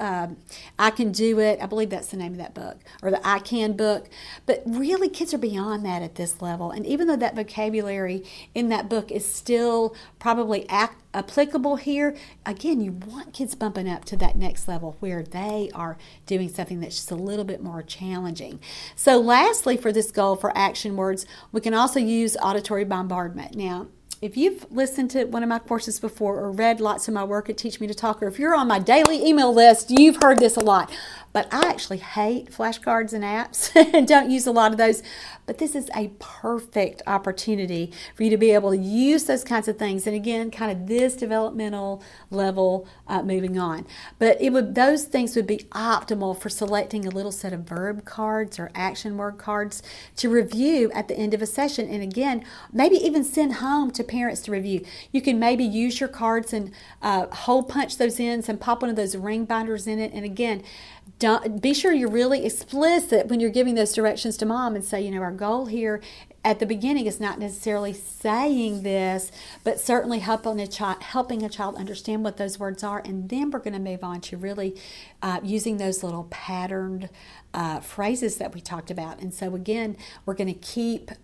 I Can Do It. I believe that's the name of that book, or the I Can book. But really, kids are beyond that at this level. And even though that vocabulary in that book is still probably applicable here, again, you want kids bumping up to that next level where they are doing something that's just a little bit more challenging. So lastly, for this goal for action words, we can also use auditory bombardment. Now, if you've listened to one of my courses before or read lots of my work at Teach Me to Talk, or if you're on my daily email list, you've heard this a lot. But I actually hate flashcards and apps and don't use a lot of those. But this is a perfect opportunity for you to be able to use those kinds of things. And again, kind of this developmental level moving on. But those things would be optimal for selecting a little set of verb cards or action word cards to review at the end of a session. And again, maybe even send home to parents to review. You can maybe use your cards and hole punch those ends and pop one of those ring binders in it. And again, be sure you're really explicit when you're giving those directions to mom and say, our goal here at the beginning is not necessarily saying this, but certainly helping a child understand what those words are. And then we're going to move on to really using those little patterned phrases that we talked about. And so again, we're going to keep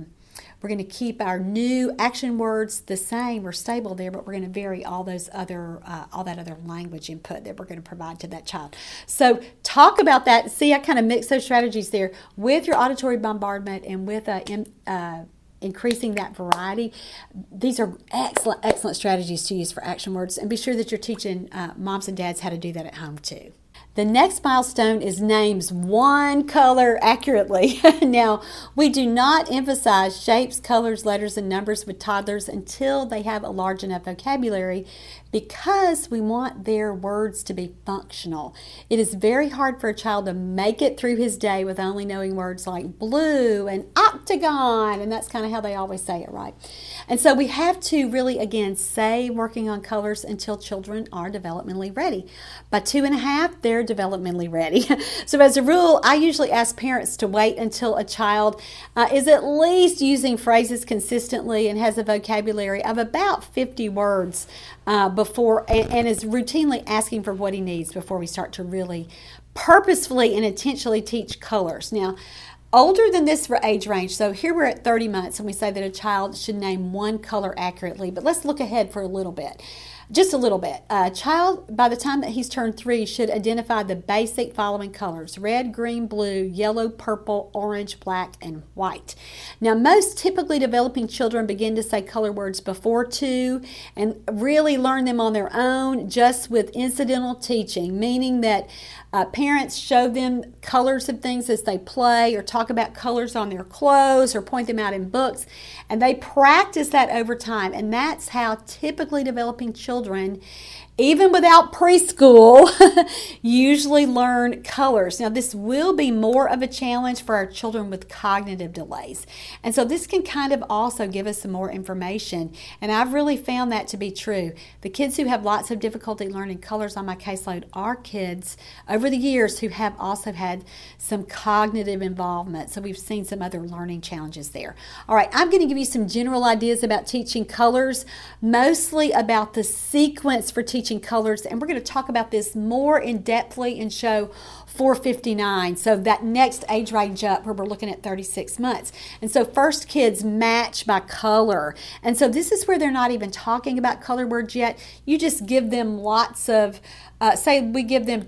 our new action words the same or stable there, but we're going to vary all that other language input that we're going to provide to that child. So talk about that. See, I kind of mix those strategies there with your auditory bombardment and with increasing that variety. These are excellent strategies to use for action words, and be sure that you're teaching moms and dads how to do that at home too. The next milestone is names one color accurately. Now, we do not emphasize shapes, colors, letters, and numbers with toddlers until they have a large enough vocabulary, because we want their words to be functional. It is very hard for a child to make it through his day with only knowing words like blue and octagon, and that's kind of how they always say it, right? And so we have to really, again, say working on colors until children are developmentally ready. By 2.5, they're developmentally ready. So as a rule, I usually ask parents to wait until a child is at least using phrases consistently and has a vocabulary of about 50 words before, and is routinely asking for what he needs before we start to really purposefully and intentionally teach colors. Now, older than this for age range, so here we're at 30 months and we say that a child should name one color accurately, but let's look ahead for a little bit. Just a little bit. A child, by the time that he's turned 3, should identify the basic following colors: red, green, blue, yellow, purple, orange, black, and white. Now, most typically developing children begin to say color words before 2 and really learn them on their own just with incidental teaching, meaning that parents show them colors of things as they play, or talk about colors on their clothes, or point them out in books, and they practice that over time. And that's how typically developing children, even without preschool, usually learn colors. Now, this will be more of a challenge for our children with cognitive delays. And so this can kind of also give us some more information. And I've really found that to be true. The kids who have lots of difficulty learning colors on my caseload are kids over the years who have also had some cognitive involvement. So we've seen some other learning challenges there. All right, I'm going to give you some general ideas about teaching colors, mostly about the sequence for teaching colors, and we're going to talk about this more in depthly in show 459, so that next age range up where we're looking at 36 months. And so first, kids match by color, and so this is where they're not even talking about color words yet. You just give them lots of say we give them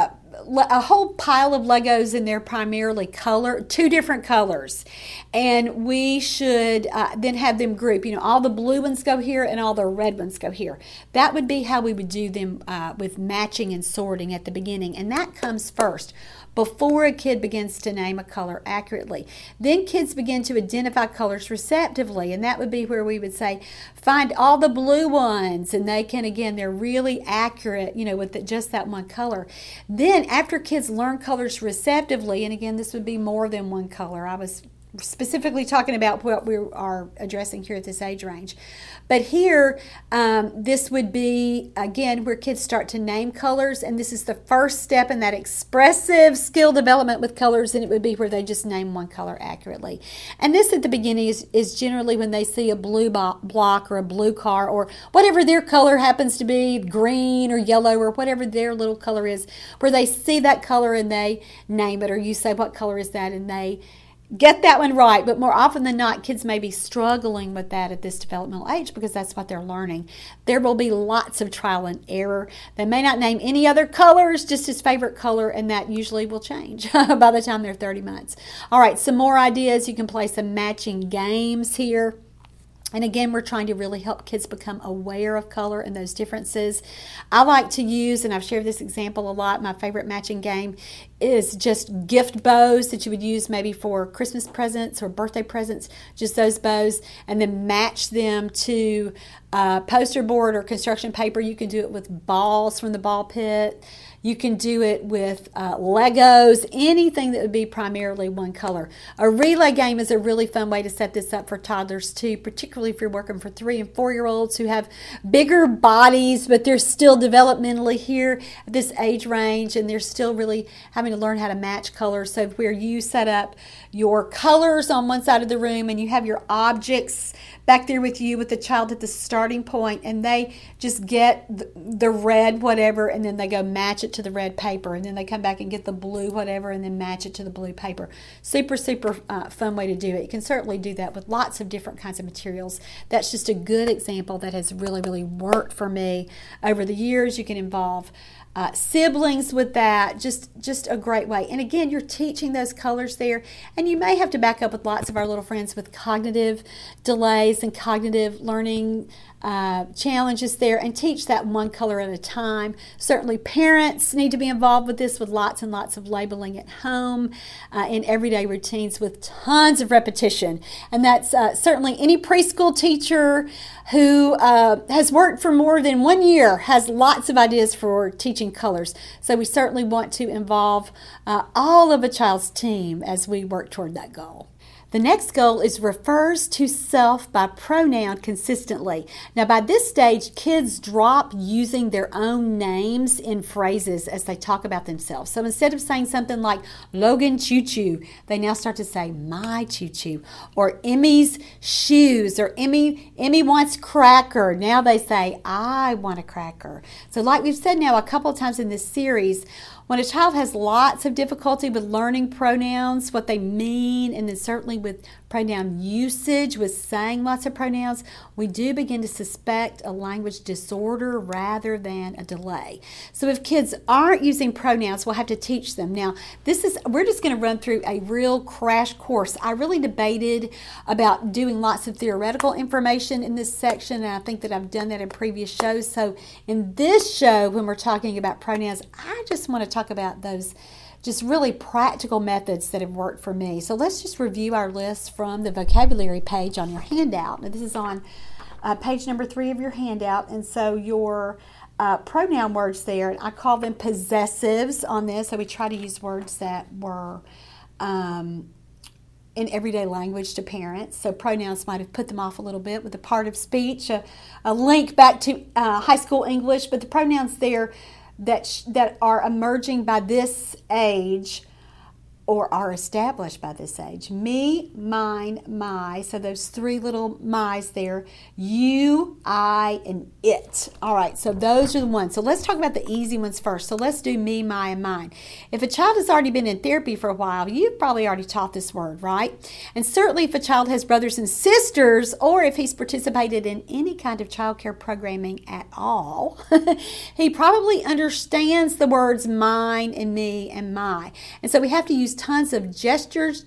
a whole pile of Legos, and they're primarily two different colors, and we should then have them group. All the blue ones go here and all the red ones go here. That would be how we would do them with matching and sorting at the beginning, and that comes first before a kid begins to name a color accurately. Then kids begin to identify colors receptively, and that would be where we would say, find all the blue ones, and they can, again, they're really accurate, with just that one color. Then after kids learn colors receptively, and again, this would be more than one color. I was specifically talking about what we are addressing here at this age range. But here, this would be, again, where kids start to name colors, and this is the first step in that expressive skill development with colors, and it would be where they just name one color accurately. And this at the beginning is generally when they see a blue block or a blue car or whatever their color happens to be, green or yellow or whatever their little color is, where they see that color and they name it, or you say, what color is that? And they get that one right. But more often than not, kids may be struggling with that at this developmental age because that's what they're learning. There will be lots of trial and error. They may not name any other colors, just his favorite color, and that usually will change by the time they're 30 months. All right, some more ideas. You can play some matching games here. And again, we're trying to really help kids become aware of color and those differences. I like to use, and I've shared this example a lot, my favorite matching game is just gift bows that you would use maybe for Christmas presents or birthday presents, just those bows, and then match them to poster board or construction paper. You can do it with balls from the ball pit. You can do it with Legos, anything that would be primarily one color. A relay game is a really fun way to set this up for toddlers too, particularly if you're working for 3 and 4-year-olds who have bigger bodies, but they're still developmentally here at this age range, and they're still really having to learn how to match colors. So where you set up your colors on one side of the room and you have your objects back there with you with the child at the starting point, and they just get the red whatever, and then they go match it to the red paper, and then they come back and get the blue whatever and then match it to the blue paper. Super fun way to do it. You can certainly do that with lots of different kinds of materials. That's just a good example that has really worked for me over the years. You can involve siblings with that, just a great way. And again, you're teaching those colors there, and you may have to back up with lots of our little friends with cognitive delays and cognitive learning challenges there, and teach that one color at a time. Certainly parents need to be involved with this, with lots and lots of labeling at home in everyday routines with tons of repetition. And that's certainly any preschool teacher who has worked for more than 1 year has lots of ideas for teaching colors. So we certainly want to involve all of a child's team as we work toward that goal. The next goal is refers to self by pronoun consistently. Now, by this stage, kids drop using their own names in phrases as they talk about themselves. So instead of saying something like Logan Choo Choo, they now start to say my Choo Choo, or Emmy's shoes, or Emmy wants cracker. Now they say I want a cracker. So like we've said now a couple of times in this series, when a child has lots of difficulty with learning pronouns, what they mean, and then certainly with pronoun usage, with saying lots of pronouns, we do begin to suspect a language disorder rather than a delay. So if kids aren't using pronouns, we'll have to teach them. Now, we're just going to run through a real crash course. I really debated about doing lots of theoretical information in this section, and I think that I've done that in previous shows. So in this show, when we're talking about pronouns, I just want to talk about those just really practical methods that have worked for me. So let's just review our list from the vocabulary page on your handout. Now, this is on page number 3 of your handout, and so your pronoun words there, and I call them possessives on this. So we try to use words that were in everyday language to parents. So pronouns might have put them off a little bit with a part of speech, a link back to high school English, but the pronouns there that are emerging by this age or are established by this age. Me, mine, my. So those 3 little my's there. You, I, and it. All right, so those are the ones. So let's talk about the easy ones first. So let's do me, my, and mine. If a child has already been in therapy for a while, you've probably already taught this word, right? And certainly if a child has brothers and sisters, or if he's participated in any kind of child care programming at all, he probably understands the words mine and me and my. And so we have to use tons of gestures.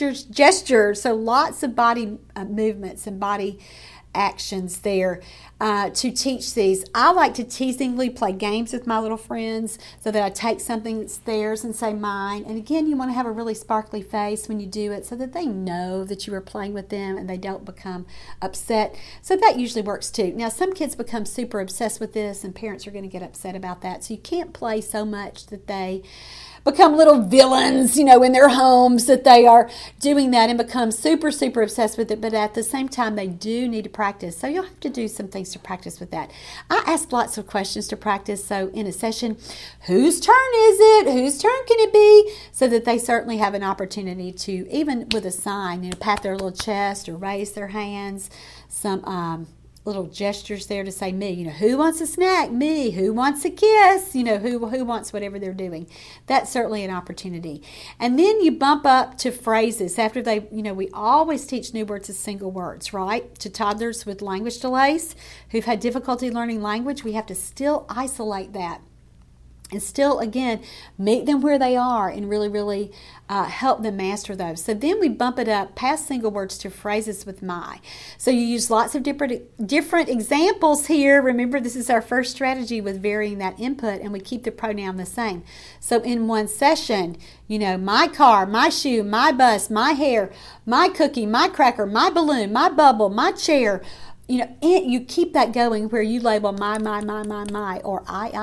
So lots of body movements and body actions there to teach these. I like to teasingly play games with my little friends so that I take something that's theirs and say mine. And again, you want to have a really sparkly face when you do it so that they know that you are playing with them and they don't become upset. So that usually works too. Now, some kids become super obsessed with this and parents are going to get upset about that. So you can't play so much that they become little villains, in their homes, that they are doing that and become super obsessed with it. But at the same time, they do need to practice. So you'll have to do some things to practice with that. I ask lots of questions to practice. So in a session, whose turn is it? Whose turn can it be? So that they certainly have an opportunity to, even with a sign, pat their little chest or raise their hands, some little gestures there to say me. Who wants a snack? Me. Who wants a kiss? Who wants whatever they're doing. That's certainly an opportunity. And then you bump up to phrases after they, we always teach new words as single words, right? To toddlers with language delays who've had difficulty learning language, we have to still isolate that And still, again, meet them where they are and really, really help them master those. So then we bump it up past single words to phrases with my. So you use lots of different examples here. Remember, this is our first strategy with varying that input, and we keep the pronoun the same. So in one session, my car, my shoe, my bus, my hair, my cookie, my cracker, my balloon, my bubble, my chair. You keep that going where you label my, or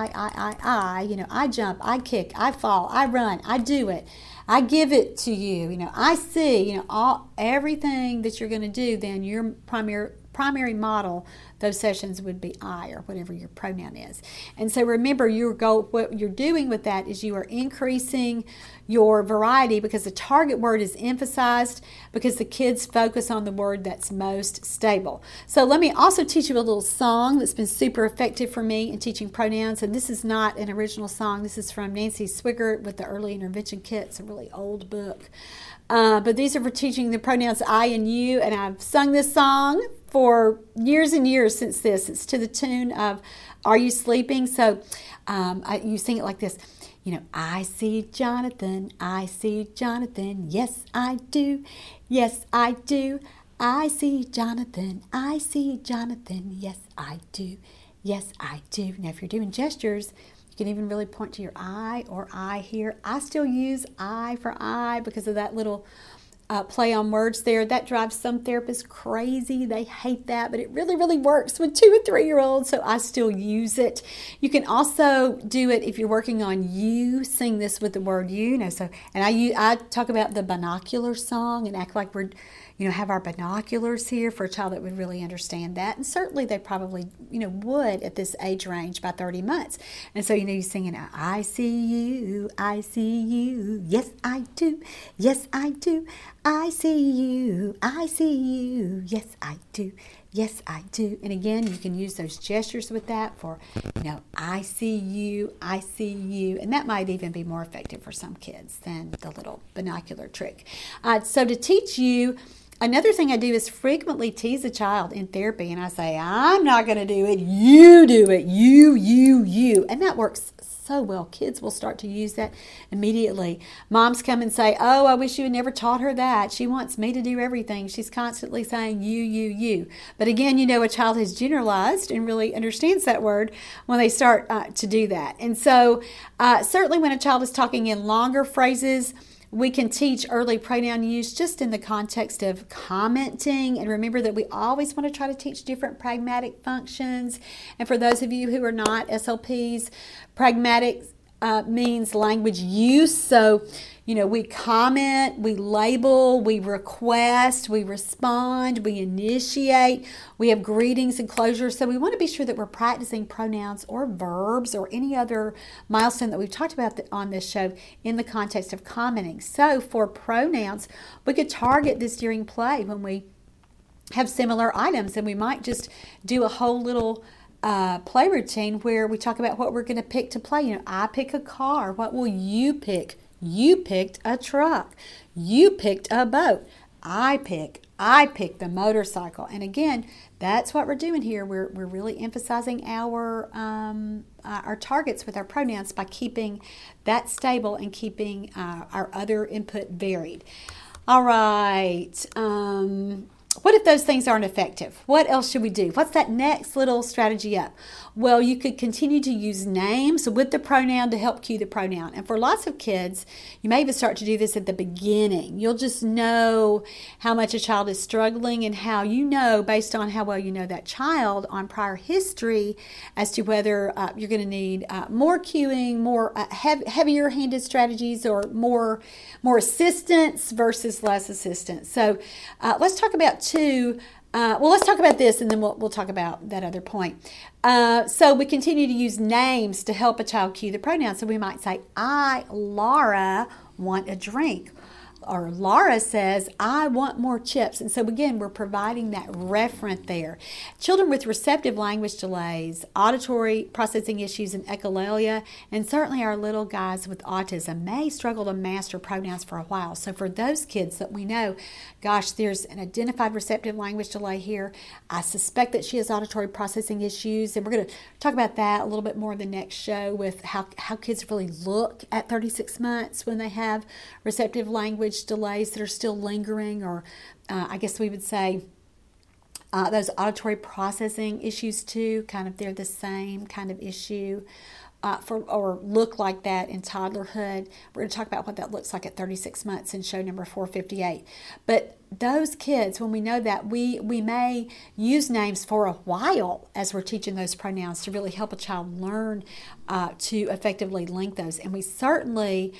I. I jump, I kick, I fall, I run, I do it, I give it to you. I see. Everything that you're going to do. Then your primary model, those sessions would be I, or whatever your pronoun is. And so remember, what you're doing with that is you are increasing your variety, because the target word is emphasized, because the kids focus on the word that's most stable. So let me also teach you a little song that's been super effective for me in teaching pronouns. And this is not an original song. This is from Nancy Swigert with the Early Intervention Kit. It's a really old book. But these are for teaching the pronouns I and you. And I've sung this song for years and years since this. It's to the tune of Are You Sleeping? So you sing it like this. I see Jonathan, I see Jonathan, yes I do, yes I do. I see Jonathan, I see Jonathan, yes I do, yes I do. Now if you're doing gestures, you can even really point to your I or I here. I still use I for I because of that little play on words there. That drives some therapists crazy. They hate that, but it really, really works with 2 and 3-year-olds, so I still use it. You can also do it if you're working on you. Sing this with the word you. And I talk about the binocular song and act like we're, have our binoculars here for a child that would really understand that. And certainly they probably, would at this age range by 30 months. And so, you singing, I see you, yes, I do, yes, I do. I see you, yes, I do, yes, I do. And again, you can use those gestures with that for, I see you, and that might even be more effective for some kids than the little binocular trick. So to teach you, another thing I do is frequently tease a child in therapy, and I say, I'm not going to do it, you do it, you. And that works so well. Kids will start to use that immediately. Moms come and say, oh, I wish you had never taught her that. She wants me to do everything. She's constantly saying you. But again, a child has generalized and really understands that word when they start to do that. And so certainly when a child is talking in longer phrases, we can teach early pronoun use just in the context of commenting. And remember that we always want to try to teach different pragmatic functions. And for those of you who are not SLPs, pragmatic means language use. So, we comment, we label, we request, we respond, we initiate, we have greetings and closures. So we want to be sure that we're practicing pronouns or verbs or any other milestone that we've talked about on this show in the context of commenting. So for pronouns, we could target this during play when we have similar items, and we might just do a whole little play routine where we talk about what we're going to pick to play. I pick a car. What will you pick? You picked a truck. You picked a boat. I pick the motorcycle. And again, that's what we're doing here. We're really emphasizing our targets with our pronouns by keeping that stable and keeping our other input varied. All right. What if those things aren't effective? What else should we do? What's that next little strategy up? Well, you could continue to use names with the pronoun to help cue the pronoun. And for lots of kids, you may even start to do this at the beginning. You'll just know how much a child is struggling and how based on how well you know that child on prior history as to whether you're going to need more cueing, more heavier handed strategies, or more assistance versus less assistance. So let's talk about let's talk about this, and then we'll talk about that other point. So we continue to use names to help a child cue the pronoun. So we might say, I, Laura, want a drink. Laura says, I want more chips. And so again, we're providing that referent there. Children with receptive language delays, auditory processing issues, and echolalia, and certainly our little guys with autism may struggle to master pronouns for a while. So for those kids that we know, gosh, there's an identified receptive language delay here. I suspect that she has auditory processing issues, and we're going to talk about that a little bit more in the next show with how kids really look at 36 months when they have receptive language delays that are still lingering, or I guess we would say those auditory processing issues too, kind of they're the same kind of issue or look like that in toddlerhood. We're going to talk about what that looks like at 36 months in show number 458. But those kids, when we know that, we may use names for a while as we're teaching those pronouns to really help a child learn to effectively link those. And we certainly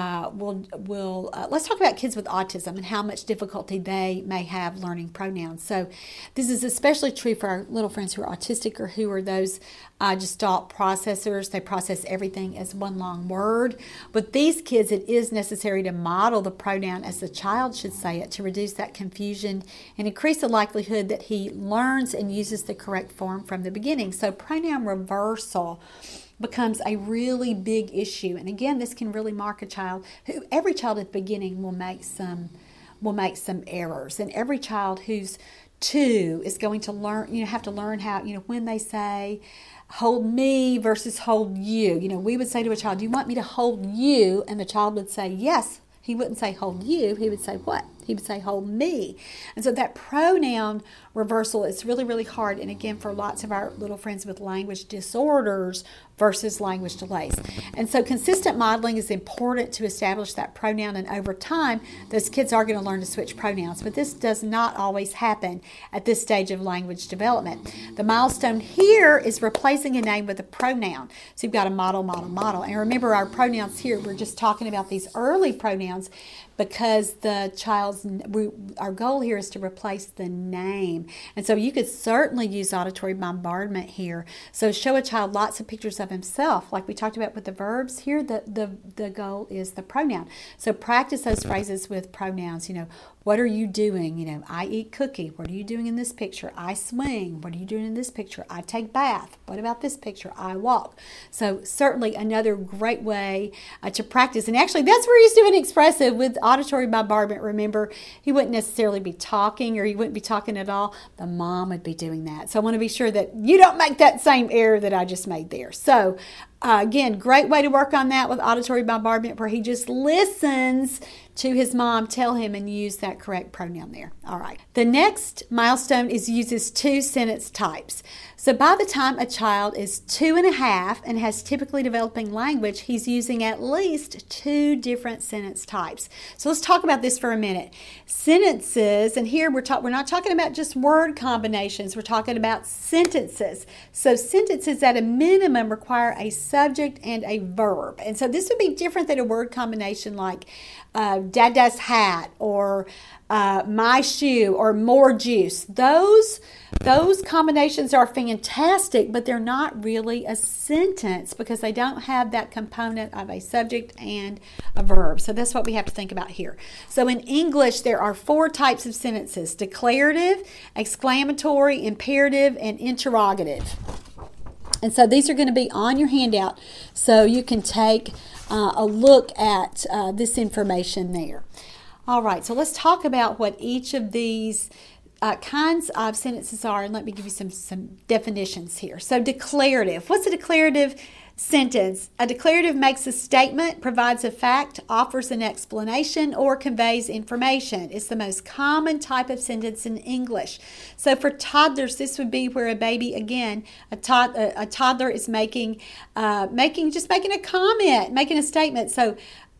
will let's talk about kids with autism and how much difficulty they may have learning pronouns. So this is especially true for our little friends who are autistic or who are those gestalt processors. They process everything as one long word. With these kids, it is necessary to model the pronoun as the child should say it to reduce that confusion and increase the likelihood that he learns and uses the correct form from the beginning. So pronoun reversal becomes a really big issue. And again, this can really mark a child who, every child at the beginning will make some errors. And every child who's 2 is going to learn, have to learn how, when they say hold me versus hold you. We would say to a child, do you want me to hold you? And the child would say yes. He wouldn't say hold you. He would say what? He would say hold me. And so that pronoun reversal is really, really hard. And again, for lots of our little friends with language disorders versus language delays. And so consistent modeling is important to establish that pronoun. And over time, those kids are going to learn to switch pronouns. But this does not always happen at this stage of language development. The milestone here is replacing a name with a pronoun. So you've got a model, model, model. And remember, our pronouns here, we're just talking about these early pronouns because our goal here is to replace the name. And so you could certainly use auditory bombardment here. So show a child lots of pictures of himself, like we talked about with the verbs. Here, the goal is the pronoun. So practice those phrases with pronouns. What are you doing? I eat cookie. What are you doing in this picture? I swing. What are you doing in this picture? I take bath. What about this picture? I walk. So certainly another great way to practice. And actually, that's where he's doing expressive with auditory bombardment. Remember, he wouldn't necessarily be talking, or he wouldn't be talking at all. The mom would be doing that. So I want to be sure that you don't make that same error that I just made there. So again, great way to work on that with auditory bombardment, where he just listens to his mom tell him and use that correct pronoun there. All right. The next milestone uses 2 sentence types. So by the time a child is 2.5 and has typically developing language, he's using at least 2 different sentence types. So let's talk about this for a minute. Sentences, and here we're not talking about just word combinations. We're talking about sentences. So sentences at a minimum require a subject and a verb. And so this would be different than a word combination like Dada's hat, or my shoe, or more juice. Those combinations are fantastic, but they're not really a sentence because they don't have that component of a subject and a verb. So that's what we have to think about here. So in English, there are 4 types of sentences: declarative, exclamatory, imperative, and interrogative. And so these are going to be on your handout so you can take a look at this information there. All right, so let's talk about what each of these kinds of sentences are, and let me give you some definitions here. So declarative. What's a declarative sentence? A declarative makes a statement, provides a fact, offers an explanation, or conveys information. It's the most common type of sentence in English. So for toddlers, this would be where a baby, again, a toddler is making a comment, making a statement. So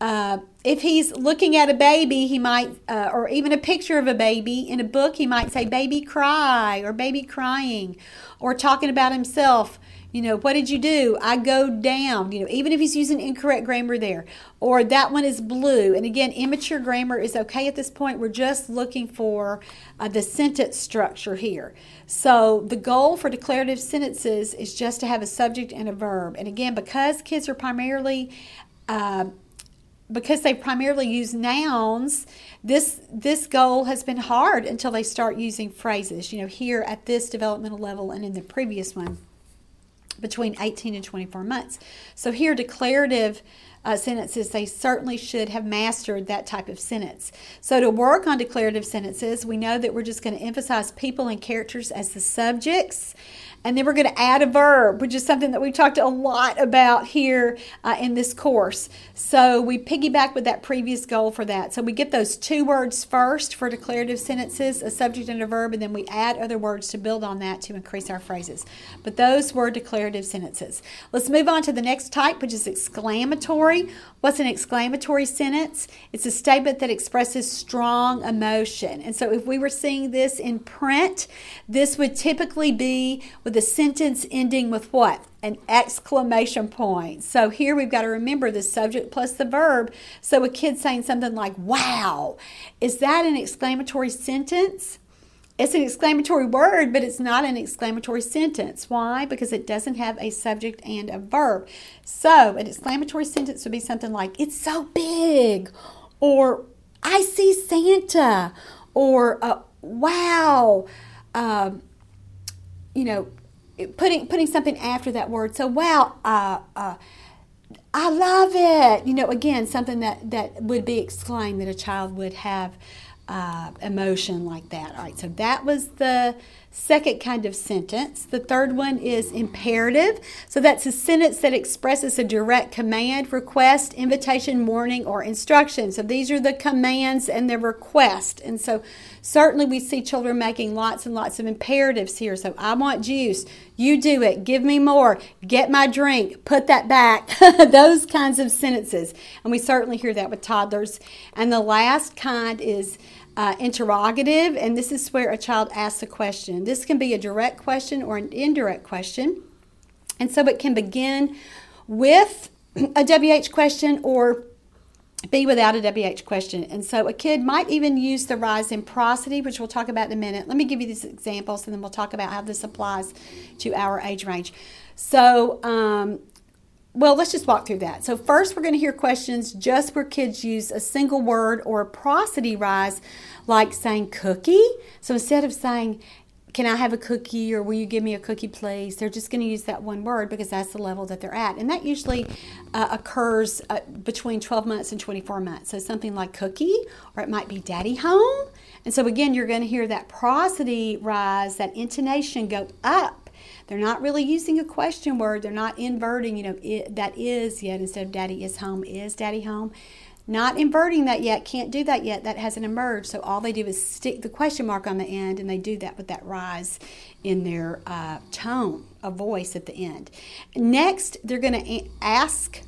if he's looking at a baby, he might, or even a picture of a baby in a book, he might say baby cry or baby crying, or talking about himself. What did you do? I go down. Even if he's using incorrect grammar there. Or that one is blue. And again, immature grammar is okay at this point. We're just looking for the sentence structure here. So the goal for declarative sentences is just to have a subject and a verb. And again, because kids are primarily because they primarily use nouns, this goal has been hard until they start using phrases, here at this developmental level and in the previous one between 18 and 24 months. So here, declarative sentences, they certainly should have mastered that type of sentence. So to work on declarative sentences, we know that we're just going to emphasize people and characters as the subjects. And then we're going to add a verb, which is something that we've talked a lot about here in this course. So we piggyback with that previous goal for that. So we get those 2 words first for declarative sentences, a subject and a verb, and then we add other words to build on that to increase our phrases. But those were declarative sentences. Let's move on to the next type, which is exclamatory. What's an exclamatory sentence? It's a statement that expresses strong emotion. And so if we were seeing this in print, this would typically be with a sentence ending with what? An exclamation point. So here we've got to remember the subject plus the verb. So a kid saying something like, wow, is that an exclamatory sentence? It's an exclamatory word, but it's not an exclamatory sentence. Why? Because it doesn't have a subject and a verb. So an exclamatory sentence would be something like, it's so big, or I see Santa, or wow, putting something after that word. So, wow, I love it. Again, something that would be exclaimed, that a child would have emotion like that. All right, so that was the second kind of sentence. The third one is imperative. So that's a sentence that expresses a direct command, request, invitation, warning, or instruction. So these are the commands and the request. And so certainly we see children making lots and lots of imperatives here. So I want juice. You do it. Give me more. Get my drink. Put that back. Those kinds of sentences. And we certainly hear that with toddlers. And the last kind is interrogative, and this is where a child asks a question. This can be a direct question or an indirect question, and so it can begin with a WH question or be without a WH question. And so a kid might even use the rise in prosody, which we'll talk about in a minute. Let me give you these examples, and then we'll talk about how this applies to our age range. So well, let's just walk through that. So first, we're going to hear questions just where kids use a single word or a prosody rise, like saying cookie. So instead of saying, can I have a cookie, or will you give me a cookie, please? They're just going to use that one word because that's the level that they're at. And that usually occurs between 12 months and 24 months. So something like cookie, or it might be daddy home. And so again, you're going to hear that prosody rise, that intonation go up. They're not really using a question word. They're not inverting, that is yet. Instead of daddy is home, is daddy home. Not inverting that yet. Can't do that yet. That hasn't emerged. So all they do is stick the question mark on the end, and they do that with that rise in their tone of voice at the end. Next, they're going to ask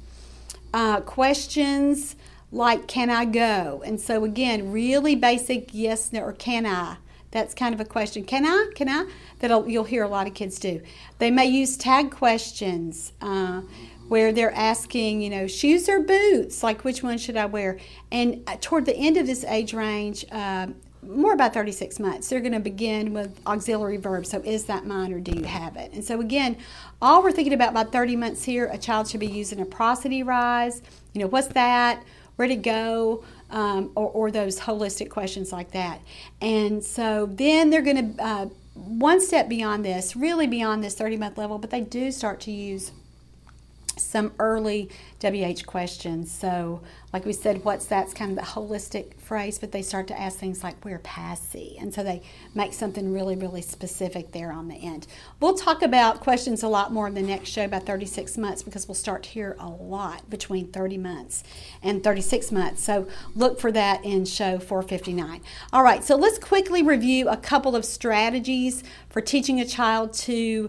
questions like, can I go? And so again, really basic yes, no, or can I? That's kind of a question. Can I? That you'll hear a lot of kids do. They may use tag questions where they're asking, shoes or boots, like which one should I wear? And toward the end of this age range, more about 36 months, they're going to begin with auxiliary verbs. So is that mine, or do you have it? And so again, all we're thinking about by 30 months here, a child should be using a prosody rise. What's that? Where'd it go? Or those holistic questions like that. And so then they're going to, one step beyond this, really beyond this 30-month level, but they do start to use some early WH questions. So like we said, what's that's kind of the holistic phrase, but they start to ask things like, where passy? And so they make something really, really specific there on the end. We'll talk about questions a lot more in the next show about 36 months because we'll start to hear a lot between 30 months and 36 months. So look for that in show 459. All right, so let's quickly review a couple of strategies for teaching a child to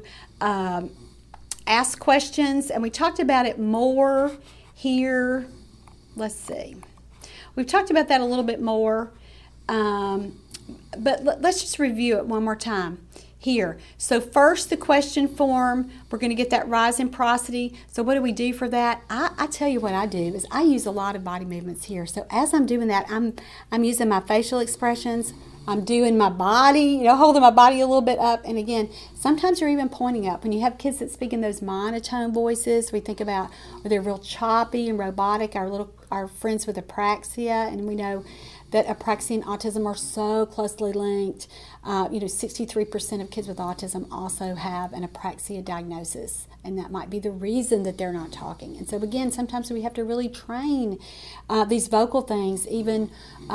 ask questions, and we talked about it more here. Let's see. We've talked about that a little bit more, but let's just review it one more time here. So first, the question form. We're going to get that rise in prosody. So what do we do for that? I tell you what I do is I use a lot of body movements here. So as I'm doing that, I'm using my facial expressions, I'm doing my body, holding my body a little bit up. And again, sometimes you're even pointing up. When you have kids that speak in those monotone voices, we think about where they're real choppy and robotic, our friends with apraxia, and we know that apraxia and autism are so closely linked. 63% of kids with autism also have an apraxia diagnosis, and that might be the reason that they're not talking. And so again, sometimes we have to really train these vocal things, even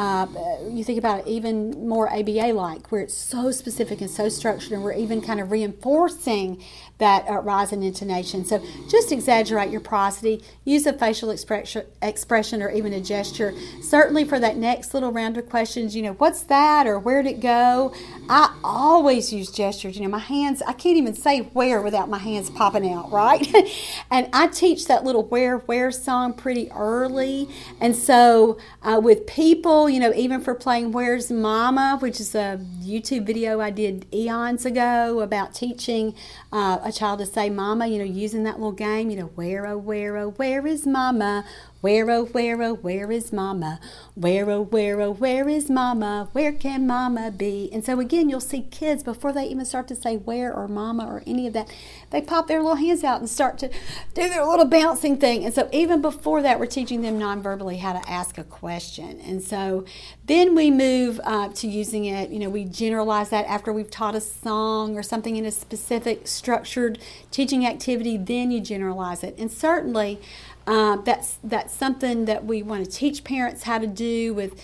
you think about it, even more ABA-like, where it's so specific and so structured, and we're even kind of reinforcing that rise in intonation. So just exaggerate your prosody, use a facial expression or even a gesture. Certainly for that next little round of questions, what's that, or where'd it go? I always use gestures. My hands, I can't even say where without my hands popping out, right? And I teach that little where song pretty early. And so with people, even for playing Where's Mama, which is a YouTube video I did eons ago about teaching a child to say mama, using that little game, where, oh, where is mama? Where, oh, where is mama? Where, oh, where is mama? Where can mama be? And so again, you'll see kids, before they even start to say where or mama or any of that, they pop their little hands out and start to do their little bouncing thing. And so even before that, we're teaching them non-verbally how to ask a question. And so then we move to using it, we generalize that after we've taught a song or something in a specific structured teaching activity, then you generalize it. And certainly that's something that we want to teach parents how to do, with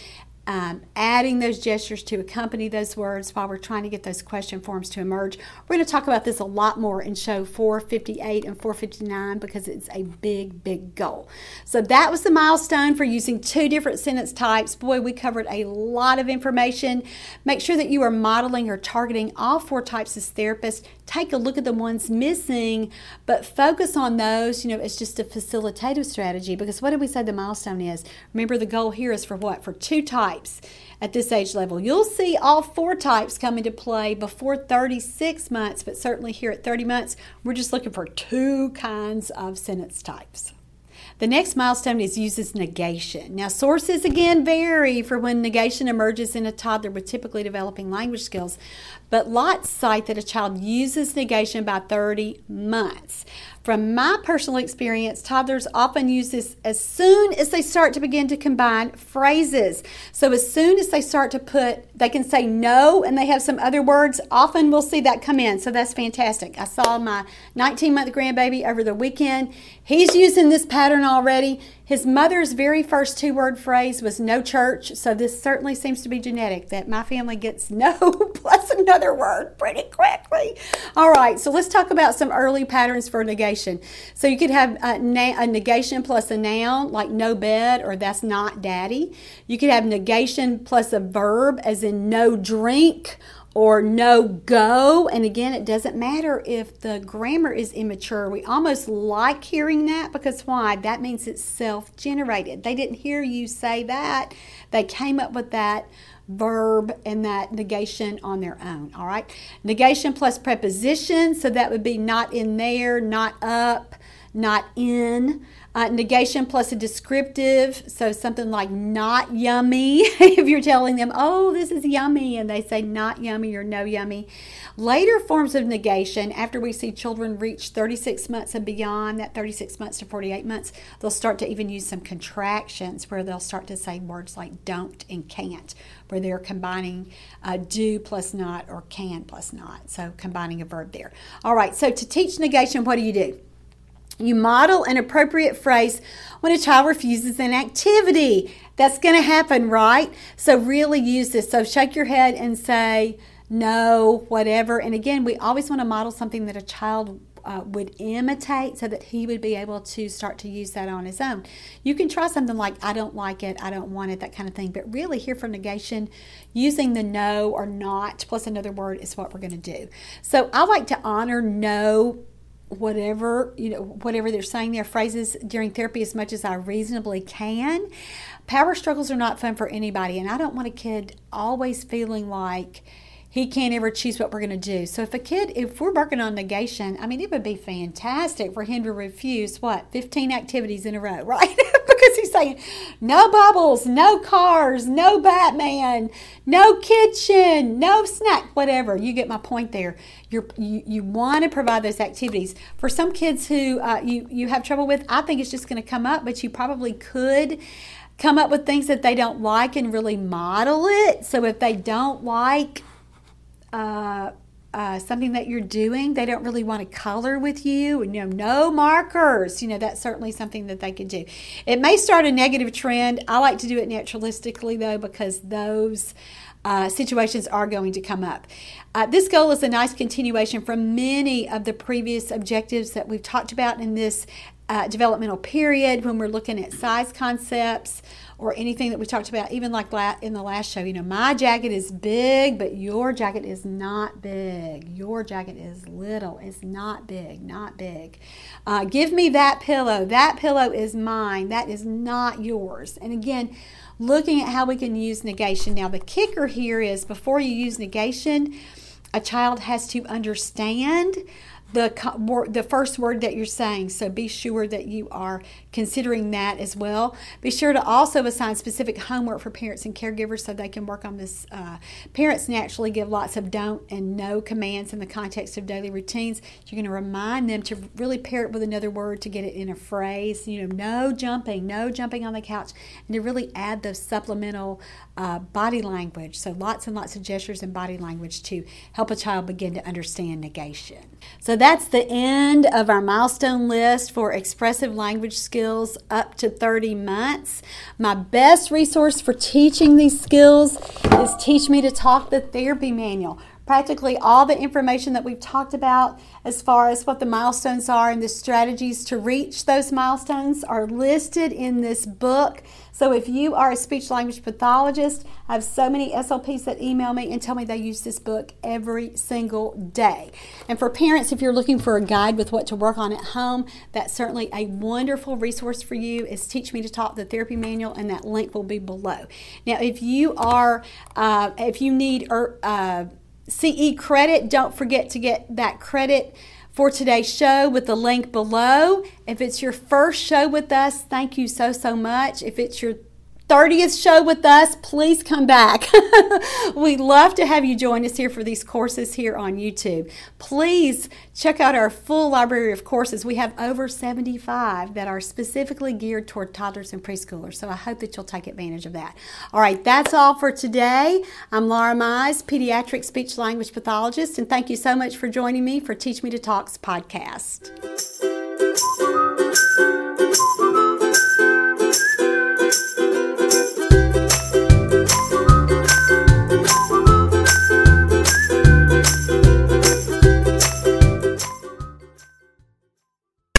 adding those gestures to accompany those words while we're trying to get those question forms to emerge. We're going to talk about this a lot more in show 458 and 459 because it's a big, big goal. So that was the milestone for using 2 different sentence types. Boy, we covered a lot of information. Make sure that you are modeling or targeting all 4 types as therapists. Take a look at the ones missing, but focus on those, it's just a facilitative strategy, because what did we say the milestone is? Remember, the goal here is for what? For 2 types at this age level. You'll see all 4 types come into play before 36 months, but certainly here at 30 months, we're just looking for 2 kinds of sentence types. The next milestone is uses negation. Now, sources again vary for when negation emerges in a toddler with typically developing language skills, but lots cite that a child uses negation by 30 months. From my personal experience, toddlers often use this as soon as they start to begin to combine phrases. So as soon as they start to they can say no and they have some other words, often we'll see that come in. So that's fantastic. I saw my 19-month grandbaby over the weekend. He's using this pattern already. His mother's very first 2-word phrase was no church. So this certainly seems to be genetic, that my family gets no plus another word pretty quickly. All right, so let's talk about some early patterns for negation. So you could have a negation plus a noun, like no bed or that's not daddy. You could have negation plus a verb, as in no drink or no go. And again, it doesn't matter if the grammar is immature. We almost like hearing that, because why? That means it's self-generated. They didn't hear you say that. They came up with that verb and that negation on their own. All right. Negation plus preposition. So that would be not in there, not up, not in. Negation plus a descriptive, so something like not yummy. If you're telling them, oh, this is yummy, and they say not yummy or no yummy. Later forms of negation, after we see children reach 36 months and beyond, that 36 months to 48 months, they'll start to even use some contractions where they'll start to say words like don't and can't, where they're combining do plus not or can plus not, so combining a verb there. All right, so to teach negation, what do? You model an appropriate phrase when a child refuses an activity. That's going to happen, right? So really use this. So shake your head and say no, whatever. And again, we always want to model something that a child would imitate, so that he would be able to start to use that on his own. You can try something like I don't like it, I don't want it, that kind of thing. But really here for negation, using the no or not plus another word is what we're going to do. So I like to honor no, whatever they're saying, their phrases during therapy, as much as I reasonably can. Power struggles are not fun for anybody, and I don't want a kid always feeling like he can't ever choose what we're going to do. So if we're working on negation, it would be fantastic for him to refuse 15 activities in a row, right? Because he's saying, no bubbles, no cars, no Batman, no kitchen, no snack, whatever. You get my point there. You want to provide those activities. For some kids who you have trouble with, I think it's just going to come up, but you probably could come up with things that they don't like and really model it. So if they don't like something that you're doing, they don't really want to color with you, no markers, that's certainly something that they could do. It may start a negative trend. I like to do it naturalistically, though, because those situations are going to come up. This goal is a nice continuation from many of the previous objectives that we've talked about in this developmental period when we're looking at size concepts or anything that we talked about, even like in the last show. My jacket is big, but your jacket is not big. Your jacket is little. It's not big, not big. Give me that pillow. That pillow is mine. That is not yours. And again, looking at how we can use negation. Now, the kicker here is before you use negation, a child has to understand the first word that you're saying. So be sure that you are considering that as well. Be sure to also assign specific homework for parents and caregivers so they can work on this. Parents naturally give lots of don't and no commands in the context of daily routines. You're going to remind them to really pair it with another word to get it in a phrase. No jumping on the couch, and to really add those supplemental body language. So lots and lots of gestures and body language to help a child begin to understand negation. So that's the end of our milestone list for expressive language skills up to 30 months. My best resource for teaching these skills is Teach Me to Talk, the therapy manual. Practically all the information that we've talked about as far as what the milestones are and the strategies to reach those milestones are listed in this book. So if you are a speech language pathologist, I have so many SLPs that email me and tell me they use this book every single day. And for parents, if you're looking for a guide with what to work on at home, that's certainly a wonderful resource for you. Is Teach Me to Talk, the therapy manual, and that link will be below. Now, if you need CE credit, don't forget to get that credit for today's show with the link below. If it's your first show with us, thank you so much. If it's your 30th show with us, please come back. We'd love to have you join us here for these courses here on YouTube. Please check out our full library of courses. We have over 75 that are specifically geared toward toddlers and preschoolers, so I hope that you'll take advantage of that. All right, that's all for today. I'm Laura Mize, pediatric speech language pathologist, and thank you so much for joining me for Teach Me to Talk's podcast.